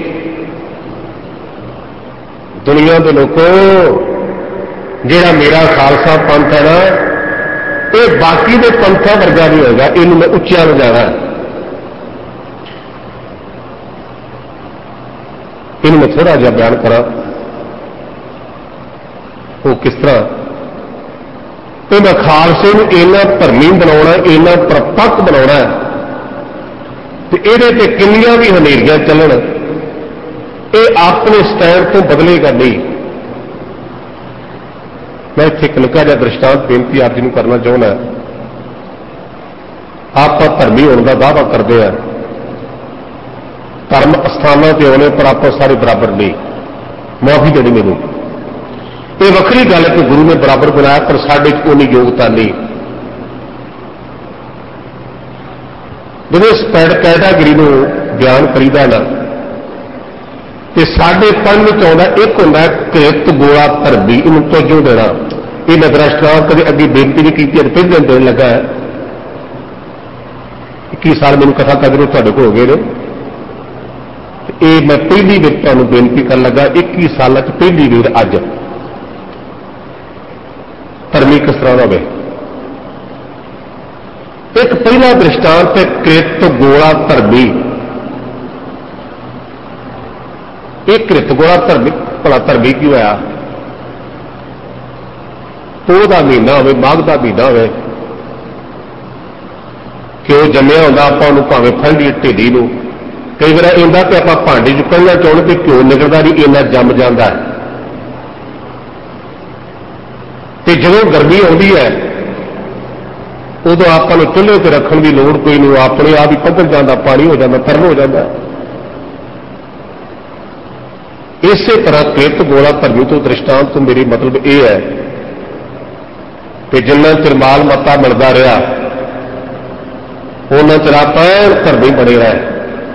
ਦੁਨੀਆ ਦੇ ਲੋਕੋ, ਜਿਹੜਾ ਮੇਰਾ ਖਾਲਸਾ ਪੰਥ ਹੈ ਨਾ, ਇਹ ਬਾਕੀ ਦੇ ਪੰਥਾਂ ਵਰਗਾ ਨਹੀਂ ਹੋਏਗਾ, ਇਹਨੂੰ ਮੈਂ ਉੱਚਿਆ ਲਿਜਾਣਾ। ਇਹਨੂੰ ਮੈਂ ਥੋੜਾ ਜਿਹਾ ਬਿਆਨ ਕਰਾਂ, ਉਹ ਕਿਸ ਤਰ੍ਹਾਂ ਤੇ ਮੈਂ ਖਾਲਸੇ ਨੂੰ ਇੰਨਾ ਧਰਮੀ ਬਣਾਉਣਾ, ਇੰਨਾ ਪ੍ਰਪੱਕ ਬਣਾਉਣਾ, ਤੇ ਇਹਦੇ ਤੇ ਕਿੰਨੀਆਂ ਵੀ ਹਨੇਰੀਆਂ ਚੱਲਣ, ਇਹ ਆਪਣੇ ਸਟੈਂਡ ਤੋਂ ਬਦਲੇਗਾ ਨਹੀਂ। ਮੈਂ ਇੱਥੇ ਇੱਕ ਨਿੱਕਾ ਜਿਹਾ ਦ੍ਰਿਸ਼ਟਾਂਤ ਬੇਨਤੀ ਆਪ ਜੀ ਨੂੰ ਕਰਨਾ ਚਾਹੁੰਦਾ। ਆਪਾਂ ਧਰਮੀ ਹੋਣ ਦਾ ਦਾਅਵਾ ਕਰਦੇ ਆ, ਧਰਮ ਅਸਥਾਨਾਂ ਤੇ ਆਉਣੇ, ਪਰ ਆਪਾਂ ਸਾਰੇ ਬਰਾਬਰ ਨਹੀਂ। ਮਾਫੀ ਦੇਣੀ ਮੈਨੂੰ, ਇਹ ਵੱਖਰੀ ਗੱਲ ਹੈ ਕਿ ਗੁਰੂ ਨੇ ਬਰਾਬਰ ਬਣਾਇਆ, ਪਰ ਸਾਡੇ ਚ ਉਨੀ ਯੋਗਤਾ ਨਹੀਂ। ਜਦੋਂ ਇਸ ਕੈਟਾਗਰੀ ਨੂੰ ਬਿਆਨ ਕਰੀਦਾ ਨਾ, ਤੇ ਸਾਡੇ ਪੰਨ ਵਿੱਚ ਆਉਂਦਾ ਇੱਕ ਹੁੰਦਾ ਕਿਰਤ ਗੋਲਾ ਧਰਮੀ, ਇਹਨੂੰ ਤੋਜੋ ਦੇਣਾ। ਇਹ ਨਗਰਾਸ਼ਟਰਾਂ ਕਦੇ ਅੱਗੇ ਬੇਨਤੀ ਨਹੀਂ ਕੀਤੀ, ਅੱਜ ਪਹਿਲੇ ਦਿਨ ਦੇਣ ਲੱਗਾ ਹੈ। ਇੱਕੀ ਸਾਲ ਮੈਨੂੰ ਕਥਾ ਕਰਦੇ ਤੁਹਾਡੇ ਕੋਲ ਹੋ ਗਏ ਨੇ, ਇਹ ਮੈਂ ਪਹਿਲੀ ਵਾਰ ਤੁਹਾਨੂੰ ਬੇਨਤੀ ਕਰਨ ਲੱਗਾ, ਇੱਕੀ ਸਾਲਾਂ ਚ ਪਹਿਲੀ ਵਾਰ ਅੱਜ ਧਰਮੀ ਕਿਸ ਤਰ੍ਹਾਂ ਦਾ ਹੋਵੇ। ਇੱਕ ਪਹਿਲਾ ਦ੍ਰਿਸ਼ਟਾਂਤ ਹੈ ਕਿਰਤ ਗੋਲਾ ਧਰਮੀ। ਇਹ ਕਿਰਤ ਗੋਲਾ ਧਰਮੀ, ਭਲਾ ਧਰਮੀ ਕੀ ਹੋਇਆ? ਪੋਹ ਦਾ ਮਹੀਨਾ ਹੋਵੇ, ਮਾਘ ਦਾ ਮਹੀਨਾ ਹੋਵੇ, ਕਿ ਉਹ ਜੰਮਿਆ ਹੁੰਦਾ, ਆਪਾਂ ਉਹਨੂੰ ਭਾਵੇਂ ਫੰਡੀ ਢੇਡੀ ਨੂੰ, ਕਈ ਵਾਰ ਇਹਦਾ ਤੇ ਆਪਾਂ ਭਾਂਡੇ ਚ ਪਹਿਲਾਂ ਚਾਹੁੰਦੇ ਤੇ ਘਿਓ ਨਿਕਲਦਾ ਨਹੀਂ, ਇੰਨਾ ਜੰਮ ਜਾਂਦਾ ਹੈ। ਤੇ ਜਦੋਂ ਗਰਮੀ ਆਉਂਦੀ ਹੈ, ਉਦੋਂ ਆਪਾਂ ਨੂੰ ਚੁੱਲ੍ਹੇ ਤੇ ਰੱਖਣ ਦੀ ਲੋੜ ਕੋਈ ਨਹੀਂ, ਆਪਣੇ ਆਪ ਹੀ ਪੱਧਰ ਜਾਂਦਾ, ਪਾਣੀ ਹੋ ਜਾਂਦਾ, ਤਰਲ ਹੋ ਜਾਂਦਾ। ਇਸੇ ਤਰ੍ਹਾਂ ਕਿਰਤ ਗੋਲਾ ਧਰਮੀ ਤੋਂ ਦ੍ਰਿਸ਼ਟਾਂਤ ਤੋਂ ਮੇਰੀ ਮਤਲਬ ਇਹ ਹੈ ਕਿ ਜਿੰਨਾ ਚਿਰ ਮਾਲ ਮੱਤਾ ਮਿਲਦਾ ਰਿਹਾ, ਉਹਨਾਂ ਚਿਰ ਆਪਾਂ ਧਰਮੀ ਬਣੇ ਰਹੇ।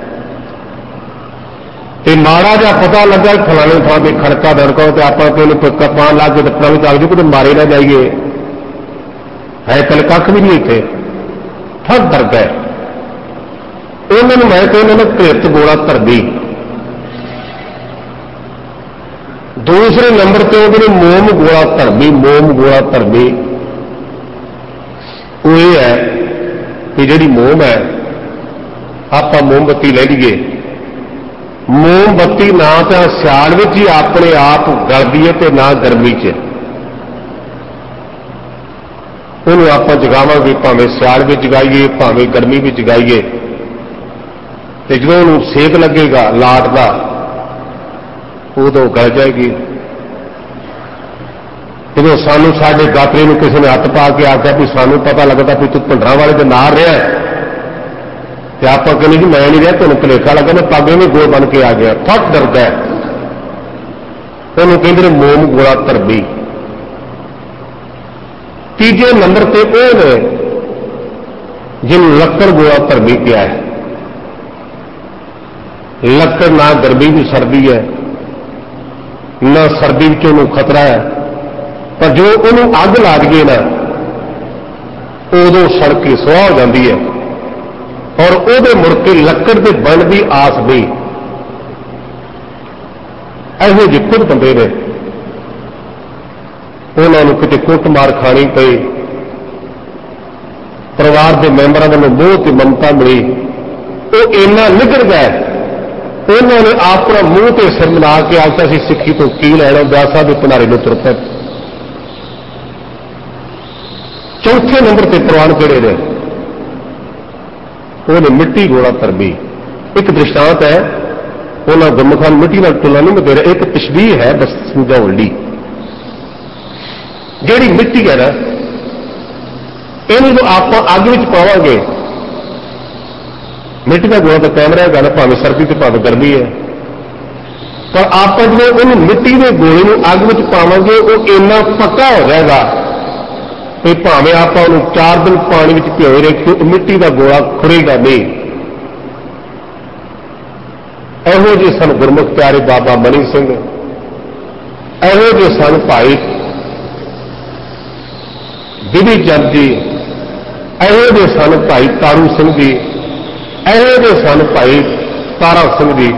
ਤੇ ਮਾੜਾ ਜਿਹਾ ਪਤਾ ਲੱਗਾ ਫਲਾਣੇ ਥਾਂ ਤੇ ਖੜਕਾ ਦੜਕਾ, ਤੇ ਆਪਾਂ ਤੇ ਉਹਨੂੰ ਕਪਾਨ ਲਾ ਕੇ ਦੱਪਣਾ ਵਿੱਚ ਆ ਜਾਓ, ਕਿਤੇ ਮਾਰੇ ਨਾ ਜਾਈਏ। ਹੈ ਕੱਲ ਕੱਖ ਵੀ ਨਹੀਂ ਇੱਥੇ, ਠੱਗ ਡਰ ਗਏ। ਉਹਨਾਂ ਨੂੰ ਮੈਂ ਕਹਿੰਦਾ ਨਾ ਕਿਰਤ ਗੋਲਾ ਧਰਮੀ। ਦੂਸਰੇ ਨੰਬਰ ਤੇ ਉਹਦੇ ਨੇ ਮੋਮ ਗੋਲਾ ਧਰਮੀ। ਮੋਮ ਗੋਲਾ ਧਰਮੀ ਉਹ ਇਹ ਹੈ ਕਿ ਜਿਹੜੀ ਮੋਮ ਹੈ, ਆਪਾਂ ਮੋਮਬੱਤੀ ਲੈ ਲਈਏ, ਮੋਮਬੱਤੀ ਨਾ ਤਾਂ ਸਿਆਲ ਵਿੱਚ ਹੀ ਆਪਣੇ ਆਪ ਗਲਦੀ ਹੈ ਤੇ ਨਾ ਗਰਮੀ 'ਚ। ਉਹਨੂੰ ਆਪਾਂ ਜਗਾਵਾਂਗੇ, ਭਾਵੇਂ ਸਿਆਲ ਵਿੱਚ ਜਗਾਈਏ, ਭਾਵੇਂ ਗਰਮੀ ਵਿੱਚ ਜਗਾਈਏ, ਤੇ ਜਦੋਂ ਉਹਨੂੰ ਸੇਕ ਲੱਗੇਗਾ ਲਾਟ ਦਾ, ਉਦੋਂ ਗਲ ਜਾਏਗੀ। ਜਦੋਂ ਸਾਨੂੰ ਸਾਡੇ ਗਾਤਰੇ ਨੂੰ ਕਿਸੇ ਨੇ ਹੱਥ ਪਾ ਕੇ ਆਖਿਆ ਵੀ ਸਾਨੂੰ ਪਤਾ ਲੱਗਦਾ ਵੀ ਤੂੰ ਭੰਡਰਾਂ ਵਾਲੇ ਦੇ ਨਾਲ ਰਿਹਾ, ਤੇ ਆਪਾਂ ਕਹਿੰਦੇ ਜੀ ਮੈਂ ਨਹੀਂ ਰਿਹਾ, ਤੁਹਾਨੂੰ ਭੁਲੇਖਾ ਲੱਗਾ, ਮੈਂ ਪਾਗੇ ਵੀ ਗੋਲ ਬਣ ਕੇ ਆ ਗਿਆ। ਫੱਟ ਡਰਦਾ, ਉਹਨੂੰ ਕਹਿੰਦੇ ਨੇ ਮੋਮ ਗੋਲਾ ਧਰਮੀ। ਤੀਜੇ ਨੰਬਰ ਤੇ ਉਹ ਨੇ ਜਿਹਨੂੰ ਲੱਕੜ ਗੋਲਾ ਧਰਮੀ ਕਿਹਾ ਹੈ। ਲੱਕੜ ਨਾ ਗਰਮੀ ਵੀ ਸਰਦੀ ਹੈ, ਨਾ ਸਰਦੀ ਵਿੱਚ ਉਹਨੂੰ ਖਤਰਾ ਹੈ, ਪਰ ਜੋ ਉਹਨੂੰ ਅੱਗ ਲਾ ਦਈਏ ਨਾ ਉਦੋਂ ਸੜ ਕੇ ਸੁਆਹ ਹੋ ਜਾਂਦੀ ਹੈ, ਔਰ ਉਹਦੇ ਮੁੜ ਕੇ ਲੱਕੜ ਦੇ ਬਣਨ ਦੀ ਆਸ ਨਹੀਂ। ਇਹੋ ਜਿਹੇ ਕੁਝ ਬੰਦੇ ਨੇ, ਉਹਨਾਂ ਨੂੰ ਕਿਤੇ ਕੁੱਟਮਾਰ ਖਾਣੀ ਪਈ, ਪਰਿਵਾਰ ਦੇ ਮੈਂਬਰਾਂ ਵੱਲੋਂ ਮੋਹ ਤੇ ਮਮਤਾ ਮਿਲੀ, ਉਹ ਇੰਨਾ ਨਿਗੜ ਗਏ, ਉਹਨਾਂ ਨੇ ਆਪਣਾ ਮੂੰਹ ਤੇ ਸਿਰ ਮਿਲਾ ਕੇ ਅੱਜ ਤਾਂ ਅਸੀਂ ਸਿੱਖੀ ਤੋਂ ਕੀ ਲੈਣਾ, ਵਿਆਸਾ ਦੇ ਕਿਨਾਰੇ ਨੂੰ ਤੁਰ ਪਏ। ਚੌਥੇ ਨੰਬਰ ਤੇ ਪ੍ਰਵਾਨ ਕਿਹੜੇ ਨੇ? ਉਹਨੇ ਮਿੱਟੀ ਗੋਲਾ ਧਰਮੀ। ਇੱਕ ਦ੍ਰਿਸ਼ਟਾਂਤ ਹੈ, ਉਹਨਾਂ ਗੁਰਮੁਖਾਂ ਨੂੰ ਮਿੱਟੀ ਨਾਲ ਤੁਲਨਾ ਨਹੀਂ ਮੈਂ ਦੇ ਰਿਹਾ, ਇੱਕ ਤਸ਼ਬੀਹ ਹੈ ਬਸ ਸਮਝਾਉਣ ਲਈ। ਜਿਹੜੀ ਮਿੱਟੀ ਹੈ ਨਾ, ਇਹਨੂੰ ਆਪਾਂ ਅੱਗ ਵਿੱਚ ਪਾਵਾਂਗੇ, ਮਿੱਟੀ ਦਾ ਗੋਲਾ ਤਾਂ ਕੈਮਰਾ ਹੈਗਾ ਨਾ, ਭਾਵੇਂ ਸਰਦੀ ਤੇ ਭਾਵੇਂ ਗਰਮੀ ਹੈ, ਪਰ ਆਪਾਂ ਜਦੋਂ ਉਹਨੂੰ ਮਿੱਟੀ ਦੇ ਗੋਲੇ ਨੂੰ ਅੱਗ ਵਿੱਚ ਪਾਵਾਂਗੇ ਉਹ ਇੰਨਾ ਪੱਕਾ ਹੋ ਜਾਏਗਾ ਕਿ ਭਾਵੇਂ ਆਪਾਂ ਉਹਨੂੰ ਚਾਰ ਦਿਨ ਪਾਣੀ ਵਿੱਚ ਭਿਓਏ ਰੱਖੀਏ ਉਹ ਮਿੱਟੀ ਦਾ ਗੋਲਾ ਖੁਰੇਗਾ ਨਹੀਂ। ਇਹੋ ਜਿਹੇ ਸਨ ਗੁਰਮੁਖ ਪਿਆਰੇ ਬਾਬਾ ਮਨੀ ਸਿੰਘ, ਇਹੋ ਜਿਹੇ ਸਨ ਭਾਈ ਬਿਧੀ ਚੰਦ ਜੀ, ਇਹੋ ਜਿਹੇ ਸਨ ਭਾਈ ਤਾਰੂ ਸਿੰਘ ਜੀ, ਇਹੋ ਜਿਹੇ ਸਨ ਭਾਈ ਤਾਰਾ ਸਿੰਘ ਜੀ,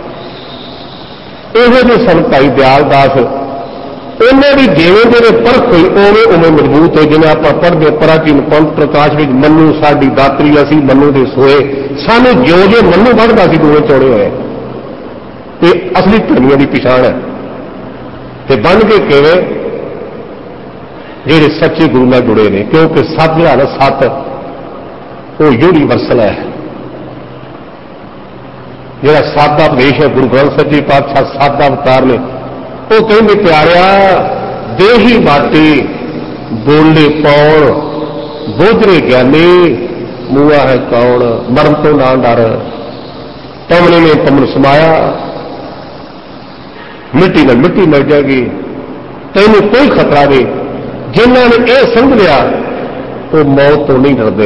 ਇਹੋ ਜਿਹੇ ਸਨ ਭਾਈ ਦਿਆਲ ਦਾਸ। ਉਹਨਾਂ ਦੀ ਜਿਵੇਂ ਜਿਵੇਂ ਪਰਖ ਹੋਈ ਉਵੇਂ ਉਵੇਂ ਮਜ਼ਬੂਤ ਹੋਏ। ਜਿਵੇਂ ਆਪਾਂ ਪੜ੍ਹਦੇ ਪ੍ਰਾਚੀਨ ਪੰਥ ਪ੍ਰਕਾਸ਼ ਵਿੱਚ ਮੰਨੂ ਸਾਡੀ ਦਾਤਰੀ, ਅਸੀਂ ਮੰਨੂ ਦੇ ਸੋਏ, ਸਾਨੂੰ ਜਿਉਂ ਜਿਉਂ ਮੰਨੂ ਵੱਧਦਾ ਸੀ ਦੋਵੇਂ ਚੌੜੇ ਹੋਏ। ਇਹ ਅਸਲੀ ਧਰਮੀਆਂ ਦੀ ਪਛਾਣ ਹੈ। ਤੇ ਬਣ ਕੇ ਕਿਵੇਂ? ਜਿਹੜੇ ਸੱਚੇ ਗੁਰੂ ਨਾਲ ਜੁੜੇ ਨੇ, ਕਿਉਂਕਿ ਸੱਤ ਜਿਹੜਾ ਨਾ ਸੱਤ ਉਹ ਯੂਨੀਵਰਸਲ ਹੈ। ਜਿਹੜਾ ਸੱਤ ਦਾ ਉਪਦੇਸ਼ ਹੈ ਗੁਰੂ ਗ੍ਰੰਥ ਸਾਹਿਬ ਜੀ ਪਾਤਸ਼ਾਹ ਸੱਤ ਦਾ ਅਵਤਾਰ ਨੇ, ਉਹ ਕਹਿੰਦੇ ਪਿਆਰਿਆ ਦੇਹੀ ਬਾਟੀ ਬੋਲੇ ਪੌਣ ਬੋਧਰੇ ਗਿਆਨੀ ਮੂਆ ਹੈ ਕੌਣ, ਮਰਨ ਤੋਂ ਨਾ ਡਰ ਤਮਨੇ ਨੇ ਤਮਨ ਸਮਾਇਆ। ਮਿੱਟੀ ਨਾਲ ਮਿੱਟੀ ਮਿਲ ਜਾਏਗੀ, ਤੈਨੂੰ ਕੋਈ ਖਤਰਾ ਨਹੀਂ। ਜਿਨ੍ਹਾਂ ਨੇ ਇਹ ਸਮਝ ਲਿਆ ਉਹ ਮੌਤ ਤੋਂ ਨਹੀਂ ਡਰਦੇ।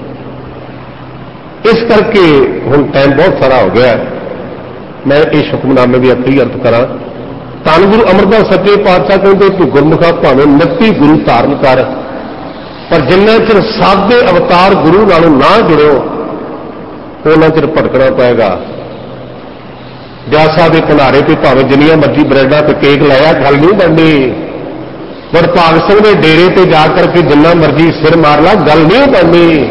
ਇਸ ਕਰਕੇ ਹੁਣ ਟਾਈਮ ਬਹੁਤ ਸਾਰਾ ਹੋ ਗਿਆ, ਮੈਂ ਇਸ ਹੁਕਮਨਾਮੇ ਦੀ ਅਖੀਰੀ ਅਰਥ ਕਰਾਂ। ਧੰਨ ਗੁਰੂ ਅਮਰਦਾਸ ਸੱਚੇ ਪਾਤਸ਼ਾਹ ਕਹਿੰਦੇ ਕਿ ਗੁਰਮੁਖਾ ਭਾਵੇਂ ਉਨੱਤੀ ਗੁਰੂ ਧਾਰਨ ਕਰ, ਪਰ ਜਿੰਨਾ ਚਿਰ ਸਾਦੇ ਅਵਤਾਰ ਗੁਰੂ ਨਾਲੋਂ ਨਾ ਜੁੜਿਓ ਉਹਨਾਂ ਚਿਰ ਭਟਕਣਾ ਪਏਗਾ। ਵਿਆਸਾ ਦੇ ਕਿਨਾਰੇ ਤੇ ਭਾਵੇਂ ਜਿੰਨੀਆਂ ਮਰਜ਼ੀ ਬਰੈਡਾਂ ਤੇ ਕੇਕ ਲਾਇਆ ਗੱਲ ਨਹੀਂ ਬਣਨੀ। ਗੁਰਭਾਗ ਸਿੰਘ ਦੇ ਡੇਰੇ ਤੇ ਜਾ ਕਰਕੇ ਜਿੰਨਾ ਮਰਜ਼ੀ ਸਿਰ ਮਾਰ ਲਾ ਗੱਲ ਨਹੀਂ ਬਣਨੀ।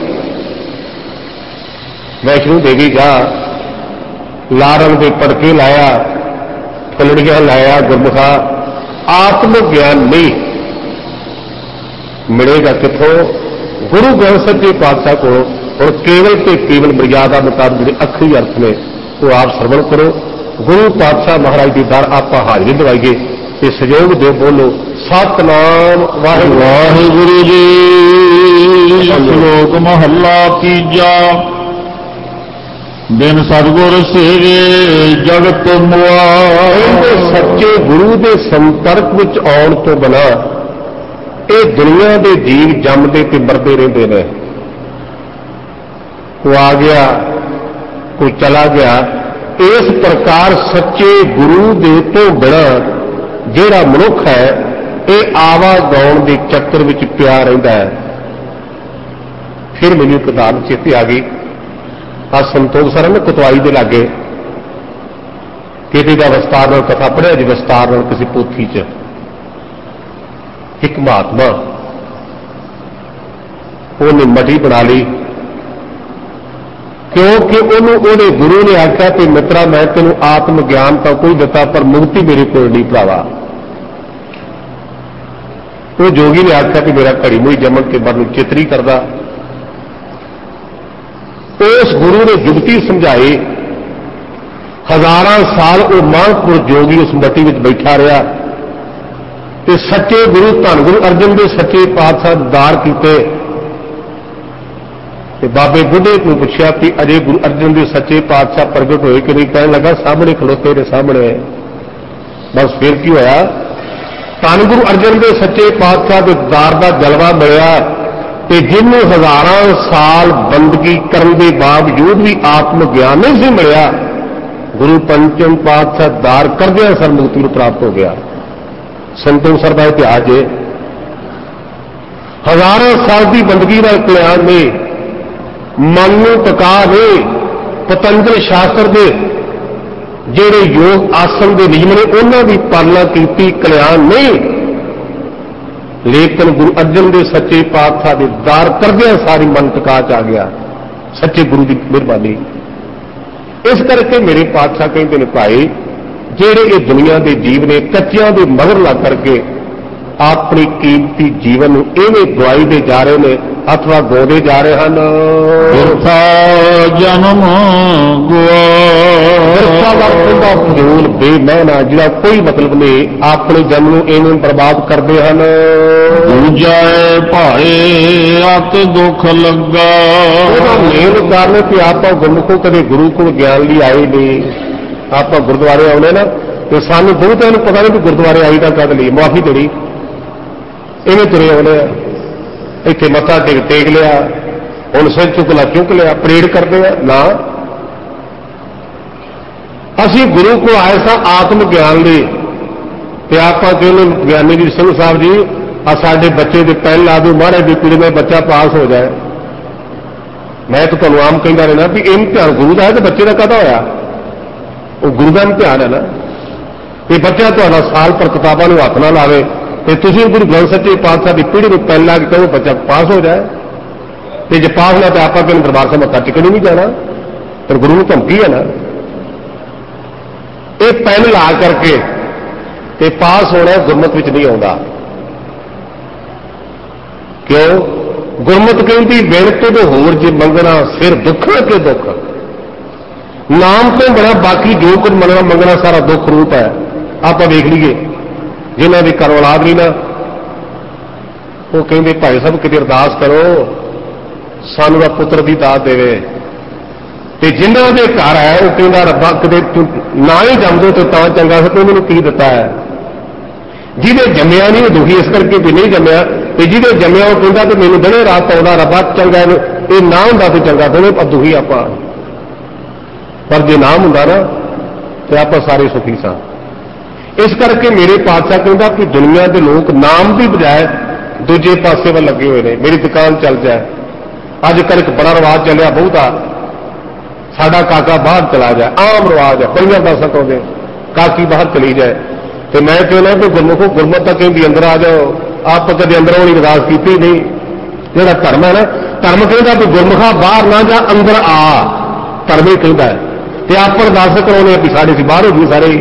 ਵੈਸ਼ਨੂ ਦੇਵੀ ਜਾ ਲਾਰੰਗ ਦੇ ਪੜਕੇ ਲਾਇਆ, ਫੁੱਲੜੀਆਂ ਲਾਇਆ, ਗੁਰਮੁਖਾ ਆਤਮ ਗਿਆਨ ਨਹੀਂ ਮਿਲੇਗਾ ਕਿੱਥੋਂ? ਗੁਰੂ ਗ੍ਰੰਥ ਸਾਹਿਬ ਜੀ ਪਾਤਸ਼ਾਹ ਕੋਲ। ਔਰ ਕੇਵਲ ਤੇ ਕੇਵਲ ਮਰਿਆਦਾ ਮੁਤਾਬਕ ਜਿਹੜੇ ਅਖਰੀ ਅਰਥ ਨੇ ਉਹ ਆਪ ਸਰਵਣ ਕਰੋ। ਗੁਰੂ ਪਾਤਸ਼ਾਹ ਮਹਾਰਾਜ ਦੀ ਦਰ ਆਪਾਂ ਹਾਜ਼ਰੀ ਦਵਾਈਏ ਤੇ ਸਹਿਯੋਗ ਦਿਓ। ਬੋਲੋ ਸਤਿਨਾਮ ਵਾਹਿਗੁਰੂ। ਵਾਹਿਗੁਰੂ ਜੀ। ਸ਼ਲੋਕ ਮਹੱਲਾ ਤੀਜਾ। ਬਿਨ ਸਤਿਗੁਰ ਸੇਵੇ ਜਗਤ ਮੁਆ। ਸੱਚੇ ਗੁਰੂ ਦੇ ਸੰਪਰਕ ਵਿੱਚ ਆਉਣ ਤੋਂ ਬਿਨਾਂ ਇਹ ਦੁਨੀਆ ਦੇ ਜੀਵ ਜੰਮਦੇ ਤੇ ਮਰਦੇ ਰਹਿੰਦੇ ਨੇ। ਕੋਈ ਆ ਗਿਆ, ਕੋਈ ਚਲਾ ਗਿਆ। ਇਸ ਪ੍ਰਕਾਰ ਸੱਚੇ ਗੁਰੂ ਦੇ ਤੋਂ ਬਿਨਾਂ ਜਿਹੜਾ ਮਨੁੱਖ ਹੈ ਇਹ ਆਵਾ ਗਾਉਣ ਦੇ ਚੱਕਰ ਵਿੱਚ ਪਿਆ ਰਹਿੰਦਾ ਹੈ। ਫਿਰ ਮੈਨੂੰ ਕਿਤਾਬ ਚੇਤੇ ਆ ਗਈ, ਆ ਸੰਤੋਖ ਸਰ ਨੇ ਕੁਤਵਾਈ ਦੇ ਲਾਗੇ ਕਿਤੇ ਦਾ ਵਿਸਤਾਰ ਨਾਲ ਕਥਾ ਪੜ੍ਹਿਆ ਜੀ, ਵਿਸਤਾਰ ਨਾਲ ਕਿਸੇ ਪੋਥੀ 'ਚ। ਇੱਕ ਮਹਾਤਮਾ ਉਹਨੇ ਮੜੀ ਬਣਾ ਲਈ, ਕਿਉਂਕਿ ਉਹਨੂੰ ਉਹਦੇ ਗੁਰੂ ਨੇ ਆਖਿਆ ਕਿ ਮਿੱਤਰਾ ਮੈਂ ਤੈਨੂੰ ਆਤਮ ਗਿਆਨ ਤਾਂ ਕੋਈ ਦਿੱਤਾ ਪਰ ਮੁਕਤੀ ਮੇਰੇ ਕੋਲ ਨਹੀਂ ਭਰਾਵਾ। ਉਹ ਜੋਗੀ ਨੇ ਆਖਿਆ ਕਿ ਮੇਰਾ ਘੜੀ ਮੁਈ ਜਮਨ ਕੇ ਮਨ ਚਿਤਰੀ ਕਰਦਾ। ਉਸ ਗੁਰੂ ਨੇ ਜੁਗਤੀ ਸਮਝਾਈ। ਹਜ਼ਾਰਾਂ ਸਾਲ ਉਹ ਮਹਾਂਪੁਰ ਜੋਗੀ ਉਸ ਮੱਟੀ ਵਿੱਚ ਬੈਠਾ ਰਿਹਾ ਤੇ ਸੱਚੇ ਗੁਰੂ ਧੰਨ ਗੁਰੂ ਅਰਜਨ ਦੇ ਸੱਚੇ ਪਾਤਸ਼ਾਹ ਦਾਰ ਕੀਤੇ। ਤੇ ਬਾਬੇ ਬੁੱਢੇ ਨੂੰ ਪੁੱਛਿਆ ਕਿ ਅਜੇ ਗੁਰੂ ਅਰਜਨ ਦੇ ਸੱਚੇ ਪਾਤਸ਼ਾਹ ਪ੍ਰਗਟ ਹੋਏ ਕਿ ਨਹੀਂ? ਕਹਿਣ ਲੱਗਾ ਸਾਹਮਣੇ ਖਲੋਤੇ ਨੇ ਸਾਹਮਣੇ। ਬਸ ਫਿਰ ਕੀ ਹੋਇਆ? ਧੰਨ ਗੁਰੂ ਅਰਜਨ ਦੇ ਸੱਚੇ ਪਾਤਸ਼ਾਹ ਦੇ ਦਾਰ ਦਾ ਜਲਵਾ ਮਿਲਿਆ ਤੇ ਜਿਹਨੂੰ ਹਜ਼ਾਰਾਂ ਸਾਲ ਬੰਦਗੀ ਕਰਨ ਦੇ ਬਾਵਜੂਦ ਵੀ ਆਤਮ ਗਿਆਨ ਨਹੀਂ ਸੀ ਮਿਲਿਆ, गुरु पंचम पातशाह दार करदे सर मुक्ति को प्राप्त हो गया। संतों सर का इतिहास है, हजारों साल की बंदगी का कल्याण ने मन को टका ने पतंजल शास्त्र के ਜਿਹੜੇ योग आसन के नियम ने उन्होंने भी पालना की, कल्याण नहीं। लेकिन गुरु अर्जन के सच्चे पातशाह के दार करदे सारी मन टका च आ गया, सच्चे गुरु की मेहरबानी। इस करके मेरे पातशाह कहते हैं भाई ਜਿਹੜੇ ਇਹ ਦੁਨੀਆ ਦੇ ਜੀਵ ਨੇ ਕੱਚਿਆਂ ਦੇ ਮਗਰ ਲੱਗ ਕਰਕੇ ਆਪਣੀ ਕੀਮਤੀ ਜੀਵਨ ਨੂੰ ਐਵੇਂ ਗਵਾਈ ਦੇ ਜਾ ਰਹੇ ਨੇ ਅਥਵਾ ਗੋਦੇ ਜਾ ਰਹੇ ਹਨ। ਬਿਰਥਾ ਜਨਮ ਗੁਆ, ਬਿਰਥਾ ਦਾ ਉਹਦਾ ਫਜ਼ੂਲ ਬੇਮੈਨਾ ਜਿਹੜਾ ਕੋਈ ਮਤਲਬ ਨਹੀਂ, ਆਪਣੇ ਜਨਮ ਨੂੰ ਐਵੇਂ ਬਰਬਾਦ ਕਰਦੇ ਹਨ। ਦੂਜਾਏ ਭਾਏ ਅਤ ਦੁੱਖ ਲੱਗਾ, ਉਹਦਾ ਮੇਨ ਕਾਰਨ ਕਿ ਆਪਾਂ ਗੁਰਮੁਖੋਂ ਕਦੇ ਗੁਰੂ ਕੋਲ ਗਿਆਨ ਲਈ ਆਏ ਨਹੀਂ। आप गुरुद्वारे आने ना तो सानू बहुतों को पता नहीं कि गुरुद्वारे आई का कद ली मुआफी देनी, इवें तुरे आने इतने मत्था टेक टेक लिया, हुण सिर चुकला चुक लिया, परेड करते हैं ना। असी गुरु को आए सा आत्म ज्ञान ली, आप कहने ज्ञानी जी सिंह साहब जी आ साडे बच्चे के पहल ला दो, महाराज की पीढ़ी में बच्चा पास हो जाए। मैं तो तुहानू आम कहता रहना भी इम्तिहान गुरु का है तो बच्चे का कदा होया, वो गुरु का इम्तिहान है ना। ये बच्चा तो साल पर किताबों को हथ ना लावे तो तुम गुरु ग्रंथ सच्चे पातशाह की पीढ़ी को पहला कि कहो बच्चा पास हो जाए, तो जो पास होना तो आप दरबार से मत्था टेकने नहीं जाना, पर गुरु को धमकी है ना। ये पेन ला करके ते पास होना गुरमत में नहीं आता। क्यों? गुरमत कहती बेनते तो होर जे मंगना सिर दुख के दुख, नाम तो बड़ा बाकी जो कुछ मनना मंगना सारा दुख रूप है। आप देख लीए जिन्हों की घर औलाद नहीं ना, वो कहते भाई साहब कितने अरदास करो सानू दा पुत्र की दात देवे, ते जिन्हों के घर है वो कहता रब्बा किते ना ही जम दो तो चंगा सा, तो मैंने की दिता है। जिन्हें जमया नहीं वो दुखी इस करके भी नहीं जमया, तो जिन्हें जमया वो कहता तो मैंने दिने रात आता रब्बा चंगा ये ना होंदा तो चंगा, दोनों दुखी आप। पर जो नाम होंदा ना तो आप सारे सुखी सा। इस करके मेरे पातशाह कहता कि दुनिया के लोग नाम की बजाय दूजे पासे वाल लगे हुए हैं। मेरी दुकान चल जाए, अजकल एक बड़ा रिवाज चलिया बहुता, साडा काका बाहर चला जाए, आम रिवाज है, बड़िया दस कहते काकी बाहर चली जाए। तो मैं कहना कि गुरमुखो गुरमत तक कहती अंदर आ जाओ, आप कभी अंदर होने की अरदास की नहीं। जोड़ा धर्म है ना, धर्म कहता कि गुरमुखा बाहर ना जा अंदर आ, धर्म ही कहता है। तो आप अरदास कराने भी साढ़े से बाहर हो गई सारे।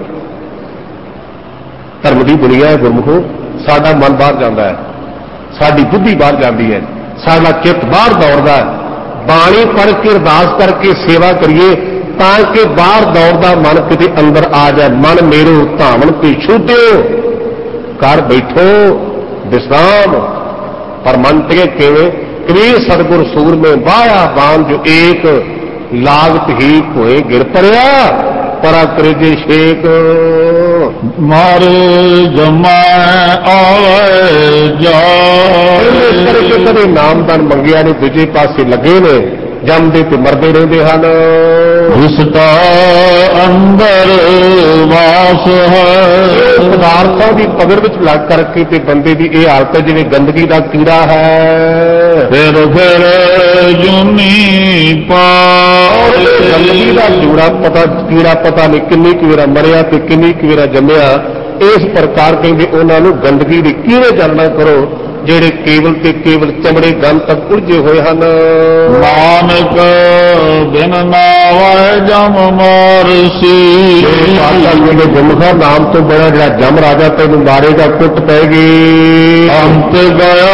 धर्म की दुनिया है गुरमुखो, साडा मन बाहर जाता है, साडी बुद्धि बाहर जाती है, साडा चित्त बाहर दौड़ता है। बाणी पढ़ के अरदास करके सेवा करिए ताकि बाहर दौड़ता मन किते अंदर आ जाए। मन मेरो धावन पे छूटो, घर बैठो विश्राम, पर मन टिके केवे कबीर सतगुर सूर में वाया बाण जो एक लागत ही कोई गिर पड़िया परा करेजे शेख। मारे जमा आवे जाए, कदे नामदान मंगिया ने दूजे पासे लगे ने, जमदे ते मरदे रहते हैं। जिसका अंदर वास है, पदार्थों की पकड़ में लग करके ते बंदे की यह हालत जिवें गंदगी का कीड़ा है। फिर फिर जुनी पा गंदगी का जूड़ा पता कीड़ा पता नहीं किन्नी कवेरा मरिया ते किन्नी कवेरा जमया। इस प्रकार कहते उन्होंने गंदगी की किवें चालना करो जेड़े केवल ते केवल चमड़े गंद तक उलझे हुए हैं। नानक बिन नावै जम मारसी, गुरमुखा नाम तो बड़ा जरा जम राजा तेन मारेगा कुट पैगी। अंत गया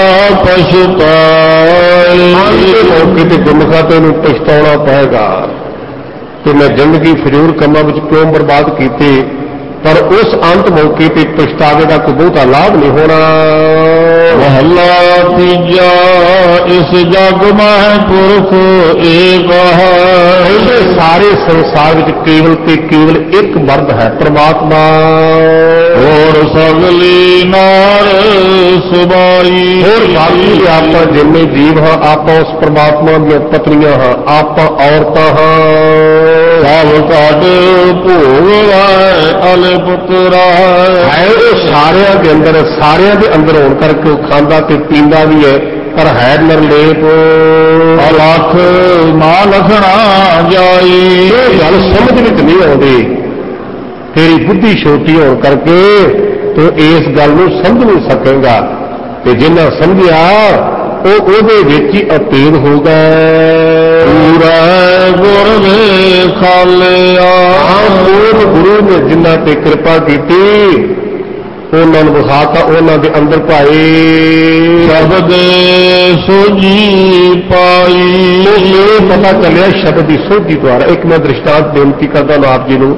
पछताए, मौके ते गुरमुखा तेन पछताना पएगा कि मैं जिंदगी फजूल कामों में क्यों बर्बाद की, पर उस अंत मौके पर पछतावे का कोई बहुता लाभ नहीं होना। महला तीजा इस जग में पुरख एक है, सारे संसार में केवल ते केवल एक मर्द है परमात्मा। और सगली नार सुबाई, और बाकी आप जिन्हें जीव हाँ आप उस परमात्मा दी पत्नियां हाँ आप औरतां हाँ। ਸਭ ਕਟ ਭੋਗ ਵਾਏ ਅਲਿਪਤ ਰਾਏ। ਹੈ ਉਹ ਸਾਰਿਆਂ ਦੇ ਅੰਦਰ, ਸਾਰਿਆਂ ਦੇ ਅੰਦਰ ਹੋਣ ਕਰਕੇ ਉਹ ਖਾਂਦਾ ਤੇ ਪੀਂਦਾ ਵੀ ਹੈ, ਪਰ ਹੈ ਨਿਰਲੇਪ। ਅਲਖ ਨਾ ਲਖਣਾ ਜਾਈ। ਇਹ ਗੱਲ ਸਮਝ ਵਿੱਚ ਨਹੀਂ ਆਉਂਦੀ, ਤੇਰੀ ਬੁੱਧੀ ਛੋਟੀ ਹੋਣ ਕਰਕੇ ਤੂੰ ਇਸ ਗੱਲ ਨੂੰ ਸਮਝ ਨਹੀਂ ਸਕੇਗਾ, ਤੇ ਜਿੰਨਾ ਸਮਝਿਆ ਉਹ ਉਹਦੇ ਵਿੱਚ ਹੀ ਅਪੇਧ ਹੋ ਗਏ। ਪੂਰਾ ਗੁਰ ਦੇ ਖਾਲਿਆ। ਉਹ ਗੁਰੂ ਨੇ ਜਿਨ੍ਹਾਂ ਤੇ ਕਿਰਪਾ ਕੀਤੀ ਉਹਨਾਂ ਨੂੰ ਵਿਖਾਤਾ, ਉਹਨਾਂ ਦੇ ਅੰਦਰ ਭਾਈ ਸ਼ਬਦ ਸੋਝੀ ਪਾਈ। ਇਹ ਪਤਾ ਚੱਲਿਆ ਸ਼ਬਦ ਦੀ ਸੋਝੀ ਦੁਆਰਾ। ਇੱਕ ਮੈਂ ਦ੍ਰਿਸ਼ਟਾਂਤ ਬੇਨਤੀ ਕਰਦਾ ਹਾਂ ਆਪ ਜੀ ਨੂੰ।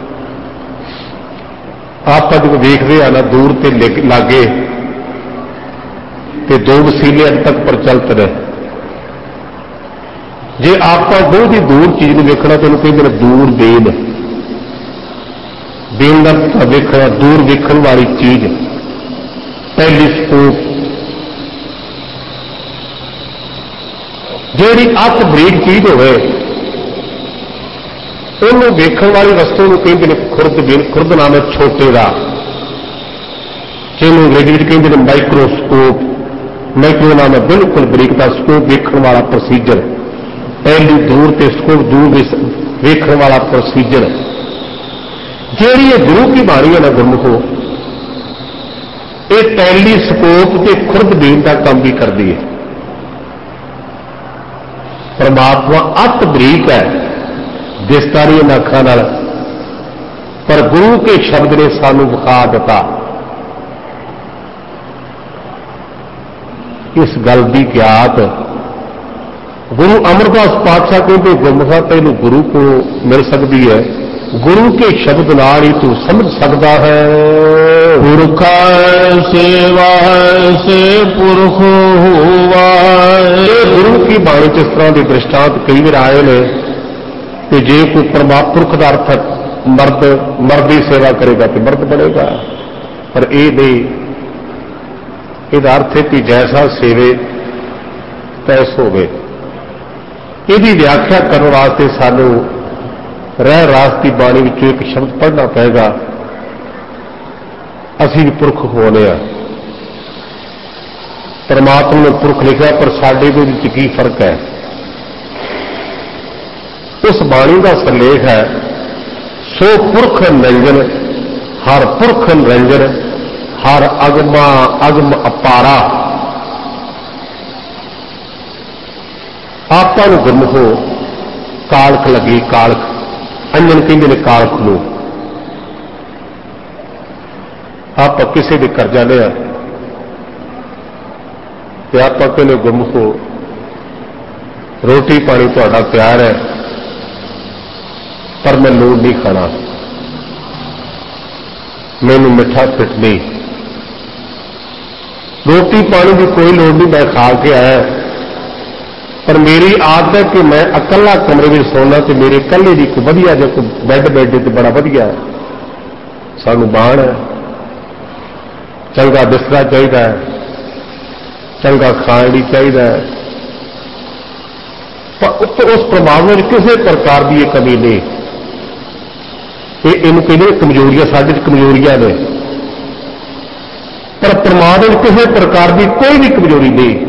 ਆਪਾਂ ਜਦੋਂ ਵੇਖਦੇ ਆ ਨਾ ਦੂਰ ਤੇ ਲਾਗੇ ਤੇ ਦੋ ਵਸੀਲੇ ਅੱਜ ਤੱਕ ਪ੍ਰਚਲਿਤ ਨੇ। ਜੇ ਆਪਾਂ ਬਹੁਤ ਹੀ ਦੂਰ ਚੀਜ਼ ਨੂੰ ਵੇਖਣਾ ਤਾਂ ਉਹਨੂੰ ਕਹਿੰਦੇ ਨੇ ਦੂਰ ਬੀਨ। ਬੀਨ ਦਾ ਵੇਖਣਾ, ਦੂਰ ਵੇਖਣ ਵਾਲੀ ਚੀਜ਼, ਟੈਲੀਸਕੋਪ। ਜਿਹੜੀ ਅੱਤ ਬਰੀਕ ਚੀਜ਼ ਹੋਵੇ ਉਹਨੂੰ ਵੇਖਣ ਵਾਲੀ ਵਸਤੂ ਨੂੰ ਕਹਿੰਦੇ ਨੇ ਖੁਰਦ ਬੀਨ। ਖੁਰਦ ਨਾਮ ਹੈ ਛੋਟੇ ਦਾ, ਜਿਹਨੂੰ ਅੰਗਰੇਜ਼ੀ ਵਿੱਚ ਕਹਿੰਦੇ ਨੇ ਮਾਈਕਰੋਸਕੋਪ। ਮਾਈਕਰੋ ਨਾਮ ਹੈ ਬਿਲਕੁਲ ਬਰੀਕ ਦਾ ਸਕੋਪ, ਵੇਖਣ ਵਾਲਾ ਪ੍ਰੋਸੀਜਰ। ਪਹਿਲੀ ਦੂਰ ਤੇ ਸਕੋਪ, ਦੂਰ ਵੇਖਣ ਵਾਲਾ ਪ੍ਰੋਸੀਜਰ। ਜਿਹੜੀ ਇਹ ਗੁਰੂ ਕੀ ਬਾਣੀ ਹੈ ਨਾ ਗੁਰਮੁਖੋ, ਇਹ ਟੈਲੀਸਕੋਪ ਤੇ ਖੁਰਦਬੀਨ ਦਾ ਕੰਮ ਵੀ ਕਰਦੀ ਹੈ। ਪਰਮਾਤਮਾ ਅਤ ਬਰੀਕ ਹੈ, ਦਿਸਦਾ ਨਹੀਂ ਇਹਨਾਂ ਅੱਖਾਂ ਨਾਲ, ਪਰ ਗੁਰੂ ਕੇ ਸ਼ਬਦ ਨੇ ਸਾਨੂੰ ਵਿਖਾ ਦਿੱਤਾ। ਇਸ ਗੱਲ ਦੀ ਗਿਆਤ ਗੁਰੂ ਅਮਰਦਾਸ ਪਾਤਸ਼ਾਹ ਕਹਿੰਦੇ ਗੁਰਮੁਖਾ ਤੈਨੂੰ ਗੁਰੂ ਕੋ ਮਿਲ ਸਕਦੀ ਹੈ, ਗੁਰੂ ਕੇ ਸ਼ਬਦ ਨਾਲ ਹੀ ਤੂੰ ਸਮਝ ਸਕਦਾ ਹੈ। ਪੁਰਖਾ ਸੇਵਾ ਸੇ ਪੁਰਖ ਹੋਵਾ। ਗੁਰੂ ਕੀ ਬਾਣੀ ਚ ਇਸ ਤਰ੍ਹਾਂ ਦੇ ਦ੍ਰਿਸ਼ਟਾਂਤ ਕਈ ਵਾਰ ਆਏ ਨੇ ਕਿ ਜੇ ਕੋਈ ਪਰਮਾਪੁਰਖ ਦਾ ਅਰਥ ਮਰਦ ਮਰਦ ਦੀ ਸੇਵਾ ਕਰੇਗਾ ਤੇ ਮਰਦ ਬਣੇਗਾ, ਪਰ ਇਹ ਨਹੀਂ। ਇਹਦਾ ਅਰਥ ਹੈ ਕਿ ਜੈਸਾ ਸੇਵੇ ਤੈਸ ਹੋਵੇ। ਇਹਦੀ ਵਿਆਖਿਆ ਕਰਨ ਵਾਸਤੇ ਸਾਨੂੰ ਰਹਿ ਰਾਸ ਦੀ ਬਾਣੀ ਵਿੱਚੋਂ ਇੱਕ ਸ਼ਬਦ ਪੜ੍ਹਨਾ ਪਏਗਾ। ਅਸੀਂ ਵੀ ਪੁਰਖ ਹੋਣੇ ਆ। ਪਰਮਾਤਮਾ ਨੇ ਪੁਰਖ ਲਿਖਿਆ, ਪਰ ਸਾਡੇ ਦੇ ਵਿੱਚ ਕੀ ਫਰਕ ਹੈ? ਉਸ ਬਾਣੀ ਦਾ ਸਰਲੇਖ ਹੈ, ਸੋ ਪੁਰਖ ਨਿਰੰਜਨ ਹਰ ਪੁਰਖ ਨਿਰੰਜਨ ਹਰ ਅਗਮਾ ਅਗਮ ਅਪਾਰਾ। ਆਪਾਂ ਨੂੰ ਗੁਰਮੁਖੋ ਕਾਲਖ ਲੱਗੀ, ਕਾਲਖ ਅੰਜਨ ਕਹਿੰਦੇ ਨੇ ਕਾਲਖ ਨੂੰ। ਆਪਾਂ ਕਿਸੇ ਦੇ ਘਰ ਜਾਂਦੇ ਆ ਤੇ ਆਪਾਂ ਕਹਿੰਦੇ ਗੁਰਮੁਖੋ ਰੋਟੀ ਪਾਣੀ ਤੁਹਾਡਾ ਪਿਆਰ ਹੈ, ਪਰ ਮੈਂ ਲੂਣ ਨਹੀਂ ਖਾਣਾ, ਮੈਨੂੰ ਮਿੱਠਾ ਫਿੱਟ ਨਹੀਂ। ਰੋਟੀ ਪਾਣੀ ਦੀ ਕੋਈ ਲੋੜ ਨਹੀਂ, ਮੈਂ ਖਾ ਕੇ ਆਇਆ, ਪਰ ਮੇਰੀ ਆਦਤ ਹੈ ਕਿ ਮੈਂ ਇਕੱਲਾ ਕਮਰੇ ਵਿੱਚ ਸੌਣਾ ਤੇ ਮੇਰੇ ਇਕੱਲੇ ਦੀ ਕੋਈ ਵਧੀਆ ਜਿਹਾ ਕੋਈ ਬੈੱਡ ਬੈੱਡ ਤੇ ਬੜਾ ਵਧੀਆ ਹੈ। ਸਾਨੂੰ ਬਾਣ ਹੈ, ਚੰਗਾ ਬਿਸਤਰਾ ਚਾਹੀਦਾ ਹੈ, ਚੰਗਾ ਖਾਣ ਲਈ ਚਾਹੀਦਾ ਹੈ, ਪਰ ਉੱਤੇ ਉਸ ਪ੍ਰਮਾਤਮਾ ਵਿੱਚ ਕਿਸੇ ਪ੍ਰਕਾਰ ਦੀ ਇਹ ਕਮੀ ਨਹੀਂ। ਇਹ ਇਹਨੂੰ ਕਹਿੰਦੇ ਕਮਜ਼ੋਰੀਆਂ, ਸਾਡੇ ਚ ਕਮਜ਼ੋਰੀਆਂ ਨੇ, ਪਰ ਪ੍ਰਮਾਤਮਾ ਵਿੱਚ ਕਿਸੇ ਪ੍ਰਕਾਰ ਦੀ ਕੋਈ ਵੀ ਕਮਜ਼ੋਰੀ ਨਹੀਂ।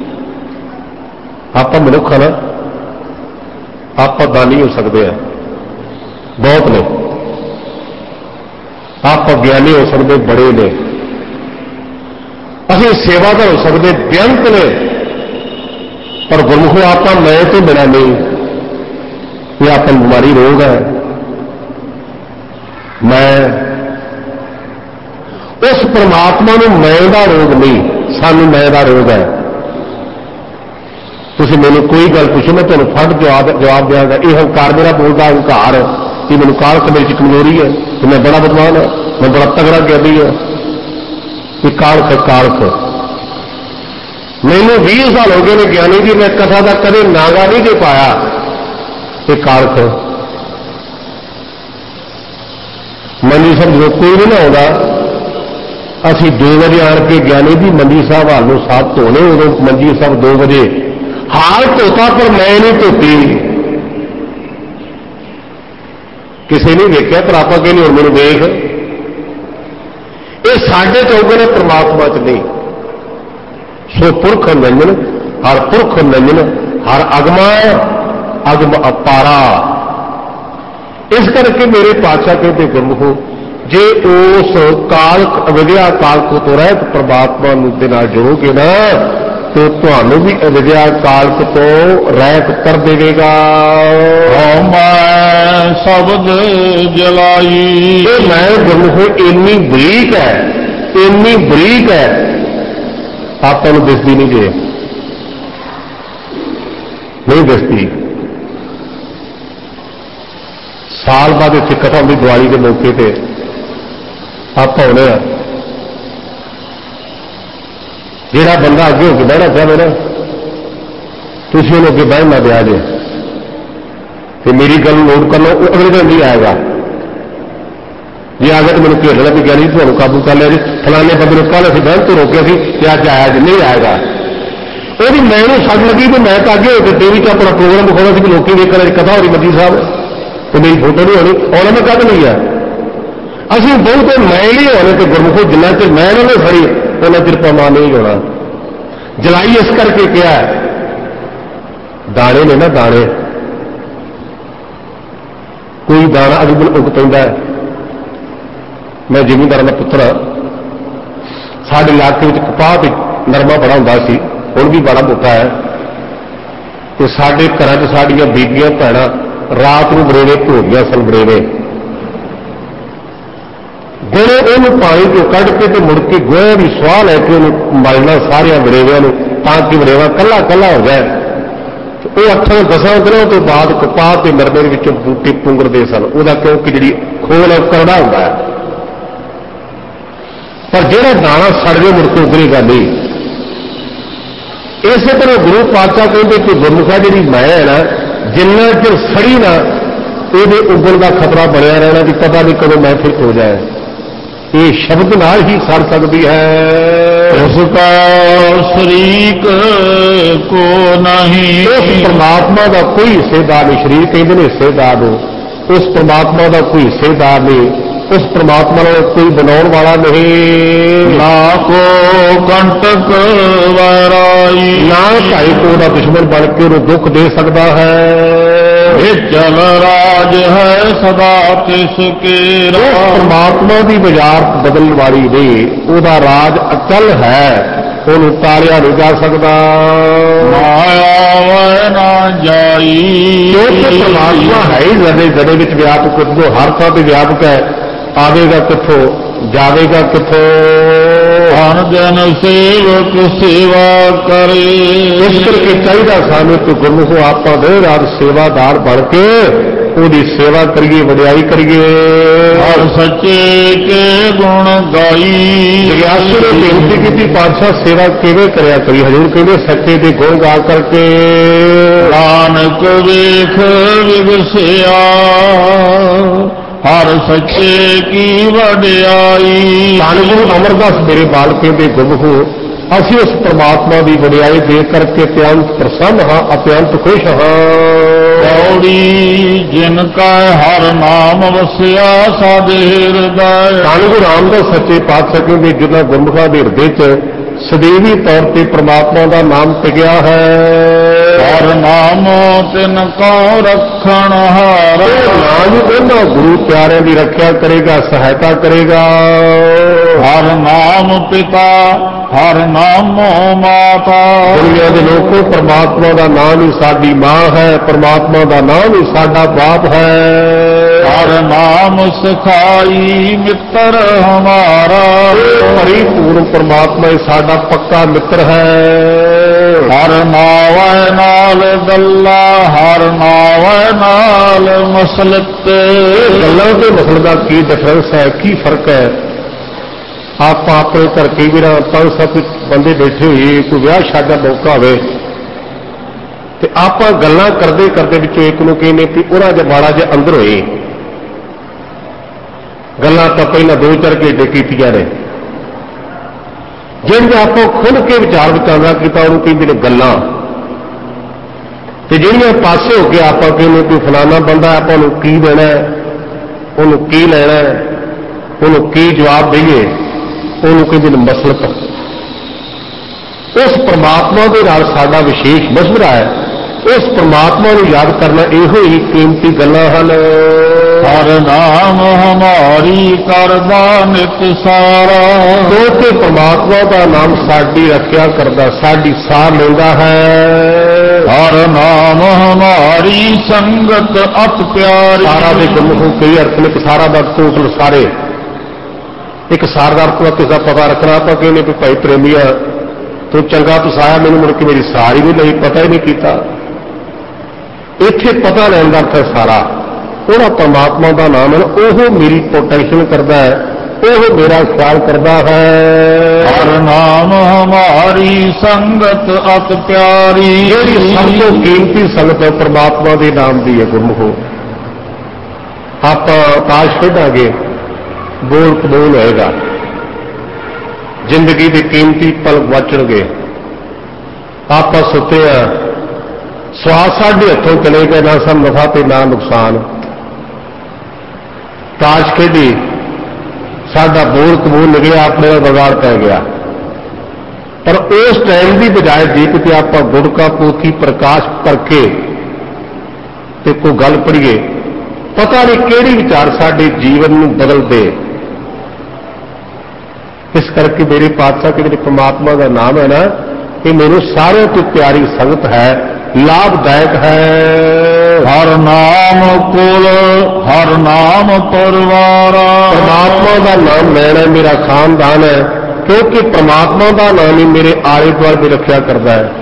ਆਪਾਂ ਮਨੁੱਖ ਹਾਂ ਨਾ, ਆਪਾਂ ਦਾਨੀ ਹੋ ਸਕਦੇ ਆ ਬਹੁਤ ਨੇ, ਆਪਾਂ ਗਿਆਨੀ ਹੋ ਸਕਦੇ ਬੜੇ ਨੇ, ਅਸੀਂ ਸੇਵਾਦਾਰ ਹੋ ਸਕਦੇ ਬੇਅੰਤ ਨੇ, ਪਰ ਗੁਰਮੁਖੋ ਆਪਾਂ ਮੈਂ ਤੋਂ ਬਿਨਾਂ ਨਹੀਂ। ਇਹ ਆਪਾਂ ਨੂੰ ਬਿਮਾਰੀ ਰੋਗ ਹੈ। ਮੈਂ ਉਸ ਪਰਮਾਤਮਾ ਨੂੰ ਮੈਂ ਦਾ ਰੋਗ ਨਹੀਂ, ਸਾਨੂੰ ਮੈਂ ਦਾ ਰੋਗ ਹੈ। ਤੁਸੀਂ ਮੈਨੂੰ ਕੋਈ ਗੱਲ ਪੁੱਛੋ, ਮੈਂ ਤੁਹਾਨੂੰ ਫਟ ਜਵਾਬ ਜਵਾਬ ਦਿਆਂਗਾ। ਇਹ ਹੰਕਾਰ ਮੇਰਾ ਬੋਲਦਾ ਹੰਕਾਰ ਕਿ ਮੈਨੂੰ ਕਾਲਖ ਮੇਰੇ ਚ ਕਮਜ਼ੋਰੀ ਹੈ, ਕਿ ਮੈਂ ਬੜਾ ਵਿਦਵਾਨ ਹਾਂ, ਮੈਂ ਬੜਾ ਤਗੜਾ ਗਿਆਨੀ ਹਾਂ। ਇਹ ਕਾਲਖ ਕਾਲਖ। ਮੈਨੂੰ ਵੀਹ ਸਾਲ ਹੋ ਗਏ ਨੇ ਗਿਆਨੀ ਜੀ, ਮੈਂ ਕਥਾ ਦਾ ਕਦੇ ਨਾਗਾ ਨਹੀਂ ਦੇ ਪਾਇਆ। ਇਹ ਕਾਲਖ। ਮੰਜੀ ਸਾਹਿਬ ਜਦੋਂ ਕੋਈ ਨਹੀਂ ਨਾ ਆਉਂਦਾ, ਅਸੀਂ ਦੋ ਵਜੇ ਆਣ ਕੇ ਗਿਆਨੀ ਜੀ ਮੰਜੀ ਸਾਹਿਬ ਹਾਲ ਨੂੰ ਸਾਥ ਧੋਣੇ, ਉਦੋਂ ਮੰਜੀ ਸਾਹਿਬ ਦੋ ਵਜੇ ਹਾਲ ਧੋਤਾ, ਪਰ ਮੈਂ ਨਹੀਂ ਧੋਤੀ। ਕਿਸੇ ने वेख्या पर आप कहने हुण मैनूं वेख, ये साडे चौगे ने परमात्मा च नहीं। सो पुरख नंजन हर पुरख नंजन हर अगमा अगम अपारा। इस करके मेरे पातशाह कहते गुरमुखो, जे उस कालक अविद्या कालक तो रहत परमात्मा दे नाल जुड़ोगे ना तो तुहानू भी अविद्या कालक तो रहत कर देगा। मैं शब्द जलाई मैं गुरमुखो इन्नी बरीक है, इन्नी बरीक है, आपको दिसती नहीं जे नहीं दिसती। साल बाद इतनी कथा होती दिवाली के मौके पर आप आने जोड़ा बंदा अगे होकर बहना चाहे ना तुम उन्होंने अगे बहना दिया जे तो मेरी गल नोट कर लो, वो अगले दिन नहीं आएगा। जी आ गया तो मैंने घेर लेना भी गया नहीं तुम्हें काबू कर लिया जी, फलाने बंद ने कल असं बहन तो रोके सी अज आया जी नहीं आएगा। वो भी मैं सट लगी भी मैं तो अगे होकर टीवी च अपना प्रोग्राम दिखाना कि लोग देखना कथा हो रही मजी साहब तो मेरी फोटो नहीं होनी और मैं कद नहीं है। असं बहुत मैल ही होने तो गुरमुखो जिन्ना चिर मैं ना फड़ी उन्ना चिर पमा नहीं होना। जलाई इस करके क्या दाने ने ना दाने, कोई दाना अज उग पैंदा है। मैं जिमींदार का पुत्र हाँ, साढ़े इलाके में कपाह ते नरमा बड़ा होंदा सी, हुण भी बड़ा मोटा है। तो साढ़े घर च साड़ियां बीबियां भैणां रात को बड़ेवे धोदियां सन। बड़ेवे दिने उन्होंने पानी चो कढ़ के तो मुड़ के गोहे की स्वाह लैके मलना सारिया बड़ेविया ताकि बड़ेवा कला कला हो जाए। वो अठां दसां दिनों तो बाद कपाह के नरमे के बूटे पुंगरते सन, वह क्योंकि जी खोल है करड़ा होता है। पर जो दाना सड़ गए मुड़ के उगरेगा नहीं। इस तरह गुरु पातशाह कहते कि गुरमुखा जी मैं है ना जिन्ना चिर सड़ी ना ये उगण का खतरा बनया रहना कि पता नहीं कदों मैं फिर हो जाए। ये शब्द नाल ही सड़ सकती है। उसका शरीक को नहीं, उस परमात्मा का कोई हिस्सेदार नहीं। शरीर कहते हैं हिस्सेदार हो, उस परमात्मा का कोई हिस्सेदार नहीं, उस परमात्मा ने कोई बनाने वाला नहीं। ना को कंटक वैराई, ना भाई को ना दुश्मन बन के उन्हें दुख दे सकता है। ये चल राज है सदा तिसके परमात्मा की बाजार बदलने वाली नहीं, उसका राज अचल है, उन्हें तारिया नहीं जा सकता। माया वह ना जाई, क्योंकि परमात्मा है ही जड़े जड़े में व्यापक, जो हर थां पर व्यापक है। आवेगा किथों जावेगा किथों। हर जन सेवक सेवा करे, इस करके चाहिए सानू कि गुरमुखो आप दिन रात सेवादार बन के उसकी सेवा करिए, वडियाई करिए। और सच्चे के गुण गाई, जिज्ञासु ने बेनती की पातशाह सेवा किवें करया करी। हजूर कहते सच्चे के गुण गा करके नानक वेख विगसिया, हर सच्चे की वडियाई। धन गुरु अमरदास मेरे बालके दे गुरमुखो असी उस परमात्मा की वडियाई देख करके अत्यंत प्रसन्न हाँ, अत्यंत खुश हाँ। गौड़ी जिनका हर नाम वसिया साधे हृदय, धन गुरु रामदास सच्चे पातशाह कहते जिन्होंने गुरमुखा के हृदय च सदैवी तौर पर परमात्मा का नाम टिकया है। हर नाम तिनको रखण हार, नाम उन्होंने गुरु प्यारे की रक्षा करेगा, सहायता करेगा। हर नाम पिता हर नाम माता, दुनिया के लोगों परमात्मा का नाम ही साडी मां है, परमात्मा का नाम ही साडा बाप है। हर नाम सिखाई मित्र हमारा, परिपूर्ण परमात्मा ही साडा पक्का मित्र है। हर नाव नाल गल्ला, हर नाव नाल मसलत, गल्लां ते मसल का की डिफरेंस है, की फर्क है। आप अपने घर कई बार पांच सत्त बंदे बैठे हुए कोई ब्याह शादी का मौका हो तो आप गल्लां करते करते विचों एक नूं कहने कि उन्हां ज माड़ा जिहा अंदर होए। गल्लां तां पहलां दो चार घंटे कीतियां ने, जिन्हें आप खुल के विचार विचारना किया उन्होंने कहते हैं गल्लां। ते जिहड़ियां पासे हो के आप कहने कि फलाना बंदा आपां नूं की देना है, ਉਹਨੂੰ ਕੀ ਲੈਣਾ, ਉਹਨੂੰ ਕੀ ਜਵਾਬ ਦੇਈਏ, ਉਹਨੂੰ ਕਹਿੰਦੇ ਨੇ ਮਸਲਕ। ਉਸ ਪਰਮਾਤਮਾ ਦੇ ਨਾਲ ਸਾਡਾ ਵਿਸ਼ੇਸ਼ ਮਸ਼ਵਰਾ ਹੈ। ਉਸ ਪਰਮਾਤਮਾ ਨੂੰ ਯਾਦ ਕਰਨਾ ਇਹੋ ਹੀ ਕੀਮਤੀ ਗੱਲਾਂ ਹਨ। ਹਰ ਨਾਮ ਹਮਾਰੀ ਕਰਦਾ ਨਿਤ ਸਾਰਾ, ਕਿਉਂਕਿ ਪਰਮਾਤਮਾ ਦਾ ਨਾਮ ਸਾਡੀ ਰੱਖਿਆ ਕਰਦਾ, ਸਾਡੀ ਸਾਹ ਲੈਂਦਾ ਹੈ। ਹਰ ਨਾਮ ਹਮਾਰੀ ਸੰਗਤ ਅਤ ਪਿਆਰੀ। ਸਾਰਾ ਦੇ ਗੁਰਮੁਖੋਂ ਕਈ ਅਰਥ ਨੇ, ਕਿ ਸਾਰਾ ਦਾ ਟੋਟਲ ਸਾਰੇ, ਇੱਕ ਸਾਰ ਦਾ ਅਰਥ ਕਿਸੇ ਦਾ ਪਤਾ ਰੱਖਣਾ। ਆਪਾਂ ਕਹਿੰਦੇ ਵੀ ਭਾਈ ਪ੍ਰੇਮੀਆ ਤੂੰ ਚੰਗਾ ਫਸਾਇਆ, ਮੈਨੂੰ ਮੁੜ ਕੇ ਮੇਰੀ ਸਾਰ ਹੀ ਨਹੀਂ ਲਈ, ਪਤਾ ਹੀ ਨਹੀਂ ਕੀਤਾ। ਇੱਥੇ ਪਤਾ ਲੈਣ ਦਾ ਅਰਥ ਹੈ ਸਾਰਾ। ਉਹਦਾ ਪਰਮਾਤਮਾ ਦਾ ਨਾਮ ਹੈ, ਉਹ ਮੇਰੀ ਪ੍ਰੋਟੈਕਸ਼ਨ ਕਰਦਾ ਹੈ, ਉਹ ਮੇਰਾ ਖਿਆਲ ਕਰਦਾ ਹੈ। ਹਰ ਨਾਮ ਹਮਾਰੀ ਸੰਗਤ ਅਤ ਪਿਆਰੀ। ਜਿਹੜੀ ਸਭ ਤੋਂ ਕੀਮਤੀ ਸੰਗਤ ਹੈ ਪਰਮਾਤਮਾ ਦੇ ਨਾਮ ਦੀ ਹੈ ਗੁਰਮੁਖੋ। ਆਪਾਂ ਤਾਸ਼ ਖੇਡਾਂਗੇ, ਬੋਲ ਕਬੂਲ ਹੋਏਗਾ, ਜ਼ਿੰਦਗੀ ਦੇ ਕੀਮਤੀ ਪਲ ਵਾਚਣਗੇ। ਆਪਾਂ ਸੁੱਤੇ ਆ, ਸਵਾਸ ਸਾਡੇ ਹੱਥੋਂ ਚਲੇ ਗਏ, ਨਾ ਸਾਨੂੰ ਨਫਾ ਤੇ ਨਾ ਨੁਕਸਾਨ। ਤਾਸ਼ ਖੇਡੀ, ਸਾਡਾ ਬੋਲ ਕਬੂਲ ਨਿਕਲਿਆ, ਆਪਣੇ ਦਾ ਵਿਗਾੜ ਪੈ ਗਿਆ। ਪਰ ਉਸ ਟਾਈਮ ਦੀ ਬਜਾਏ ਜੇ ਕਿਤੇ ਆਪਾਂ ਗੁਟਕਾ ਪੋਥੀ ਪ੍ਰਕਾਸ਼ ਕਰਕੇ ਤੇ ਕੋਈ ਗੱਲ ਪੜ੍ਹੀਏ, ਪਤਾ ਨਹੀਂ ਕਿਹੜੀ ਵਿਚਾਰ ਸਾਡੇ ਜੀਵਨ ਨੂੰ ਬਦਲ ਦੇ। ਇਸ ਕਰਕੇ ਮੇਰੇ ਪਾਤਸ਼ਾਹ ਕਿ ਜਿਹੜੇ ਪਰਮਾਤਮਾ ਦਾ ਨਾਮ ਹੈ ਨਾ, ਇਹ ਮੈਨੂੰ ਸਾਰਿਆਂ ਤੋਂ ਪਿਆਰੀ ਸੰਗਤ ਹੈ, ਲਾਭਦਾਇਕ ਹੈ। ਹਰ ਨਾਮ ਕੁਲ ਹਰ ਨਾਮ ਪਰਿਵਾਰਾ। ਪਰਮਾਤਮਾ ਦਾ ਨਾਮ ਲੈਣਾ ਮੇਰਾ ਖਾਨਦਾਨ ਹੈ, ਕਿਉਂਕਿ ਪਰਮਾਤਮਾ ਦਾ ਨਾਮ ਹੀ ਮੇਰੇ ਆਲੇ ਦੁਆਲੇ ਦੀ ਰੱਖਿਆ ਕਰਦਾ ਹੈ।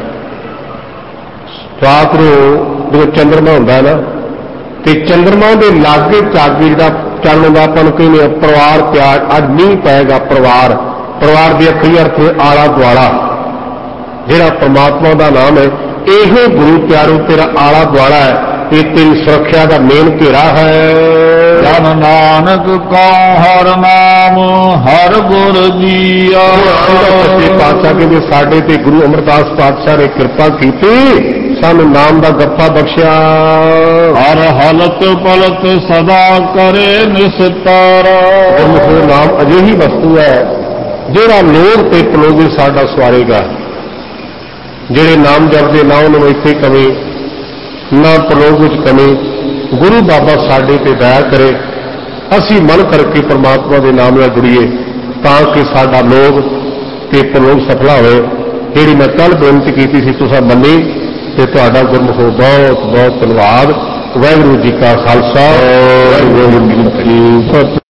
ਰਾਤ ਨੂੰ ਜਦੋਂ ਚੰਦਰਮਾ ਹੁੰਦਾ ਨਾ, ਤੇ ਚੰਦਰਮਾ ਦੇ ਲਾਗੇ ਚਾਗੇ ਜਿਹੜਾ ਚੱਲਣ ਦਾ ਆਪਾਂ ਨੂੰ ਕਹਿੰਦੇ ਪਰਿਵਾਰ ਪਿਆਰ, ਅੱਜ ਨਹੀਂ ਪਏਗਾ ਪਰਿਵਾਰ। ਪਰਿਵਾਰ ਦੇ ਅਖਰੀ ਅਰਥ ਆਲਾ ਦੁਆਲਾ। ਜਿਹੜਾ ਪਰਮਾਤਮਾ ਦਾ ਨਾਮ ਹੈ, ਇਹੋ ਗੁਰੂ ਪਿਆਰੋ ਤੇਰਾ ਆਲਾ ਦੁਆਲਾ ਹੈ, ਇਹ ਤੇਰੀ ਸੁਰੱਖਿਆ ਦਾ ਮੇਨ ਘੇਰਾ ਹੈ। ਜਨ ਨਾਨਕ ਕਉ ਹਰ ਨਾਮ ਹਰ ਗੁਰ ਜੀਆ। ਸੱਚੇ ਪਾਤਸ਼ਾਹ ਕਹਿੰਦੇ ਸਾਡੇ ਤੇ ਗੁਰੂ ਅਮਰਦਾਸ ਪਾਤਸ਼ਾਹ ਨੇ ਕਿਰਪਾ ਕੀਤੀ, ਸਾਨੂੰ ਨਾਮ ਦਾ ਗੱਫਾ ਬਖਸ਼ਿਆ। ਹਰ ਹਲਤ ਪਲਤ ਸਦਾ ਕਰੇ ਨਿਸਤਾਰਾ। ਗੁਰਮੁਖੋ ਨਾਮ ਅਜਿਹੀ ਵਸਤੂ ਹੈ ਜਿਹੜਾ ਲੋਕ ਤੇ ਪਲੋਗ ਸਾਡਾ ਸਵਾਰੇਗਾ। ਜਿਹੜੇ ਨਾਮ ਜਪਦੇ ਨਾ ਉਹਨੂੰ ਇੱਥੇ ਕਮੀ, ਨਾ ਪਲੋਗ ਵਿੱਚ ਕਮੀ। ਗੁਰੂ ਬਾਬਾ ਸਾਡੇ ਤੇ ਦਇਆ ਕਰੇ, ਅਸੀਂ ਮਨ ਕਰਕੇ ਪਰਮਾਤਮਾ ਦੇ ਨਾਮ ਨਾਲ ਜੁੜੀਏ, ਤਾਂ ਕਿ ਸਾਡਾ ਲੋਕ ਤੇ ਪਲੋਗ ਸਫਲਾ ਹੋਵੇ। ਜਿਹੜੀ ਮੈਂ ਕੱਲ ਬੇਨਤੀ ਕੀਤੀ ਸੀ ਤੁਸੀਂ ਮੰਨੀ, ਤੇ ਤੁਹਾਡਾ ਗੁਰਮੁਖੋ ਬਹੁਤ ਬਹੁਤ ਧੰਨਵਾਦ। ਵਾਹਿਗੁਰੂ ਜੀ ਕਾ ਖਾਲਸਾ, ਵਾਹਿਗੁਰੂ ਜੀ ਕੀ ਫਤਿਹ।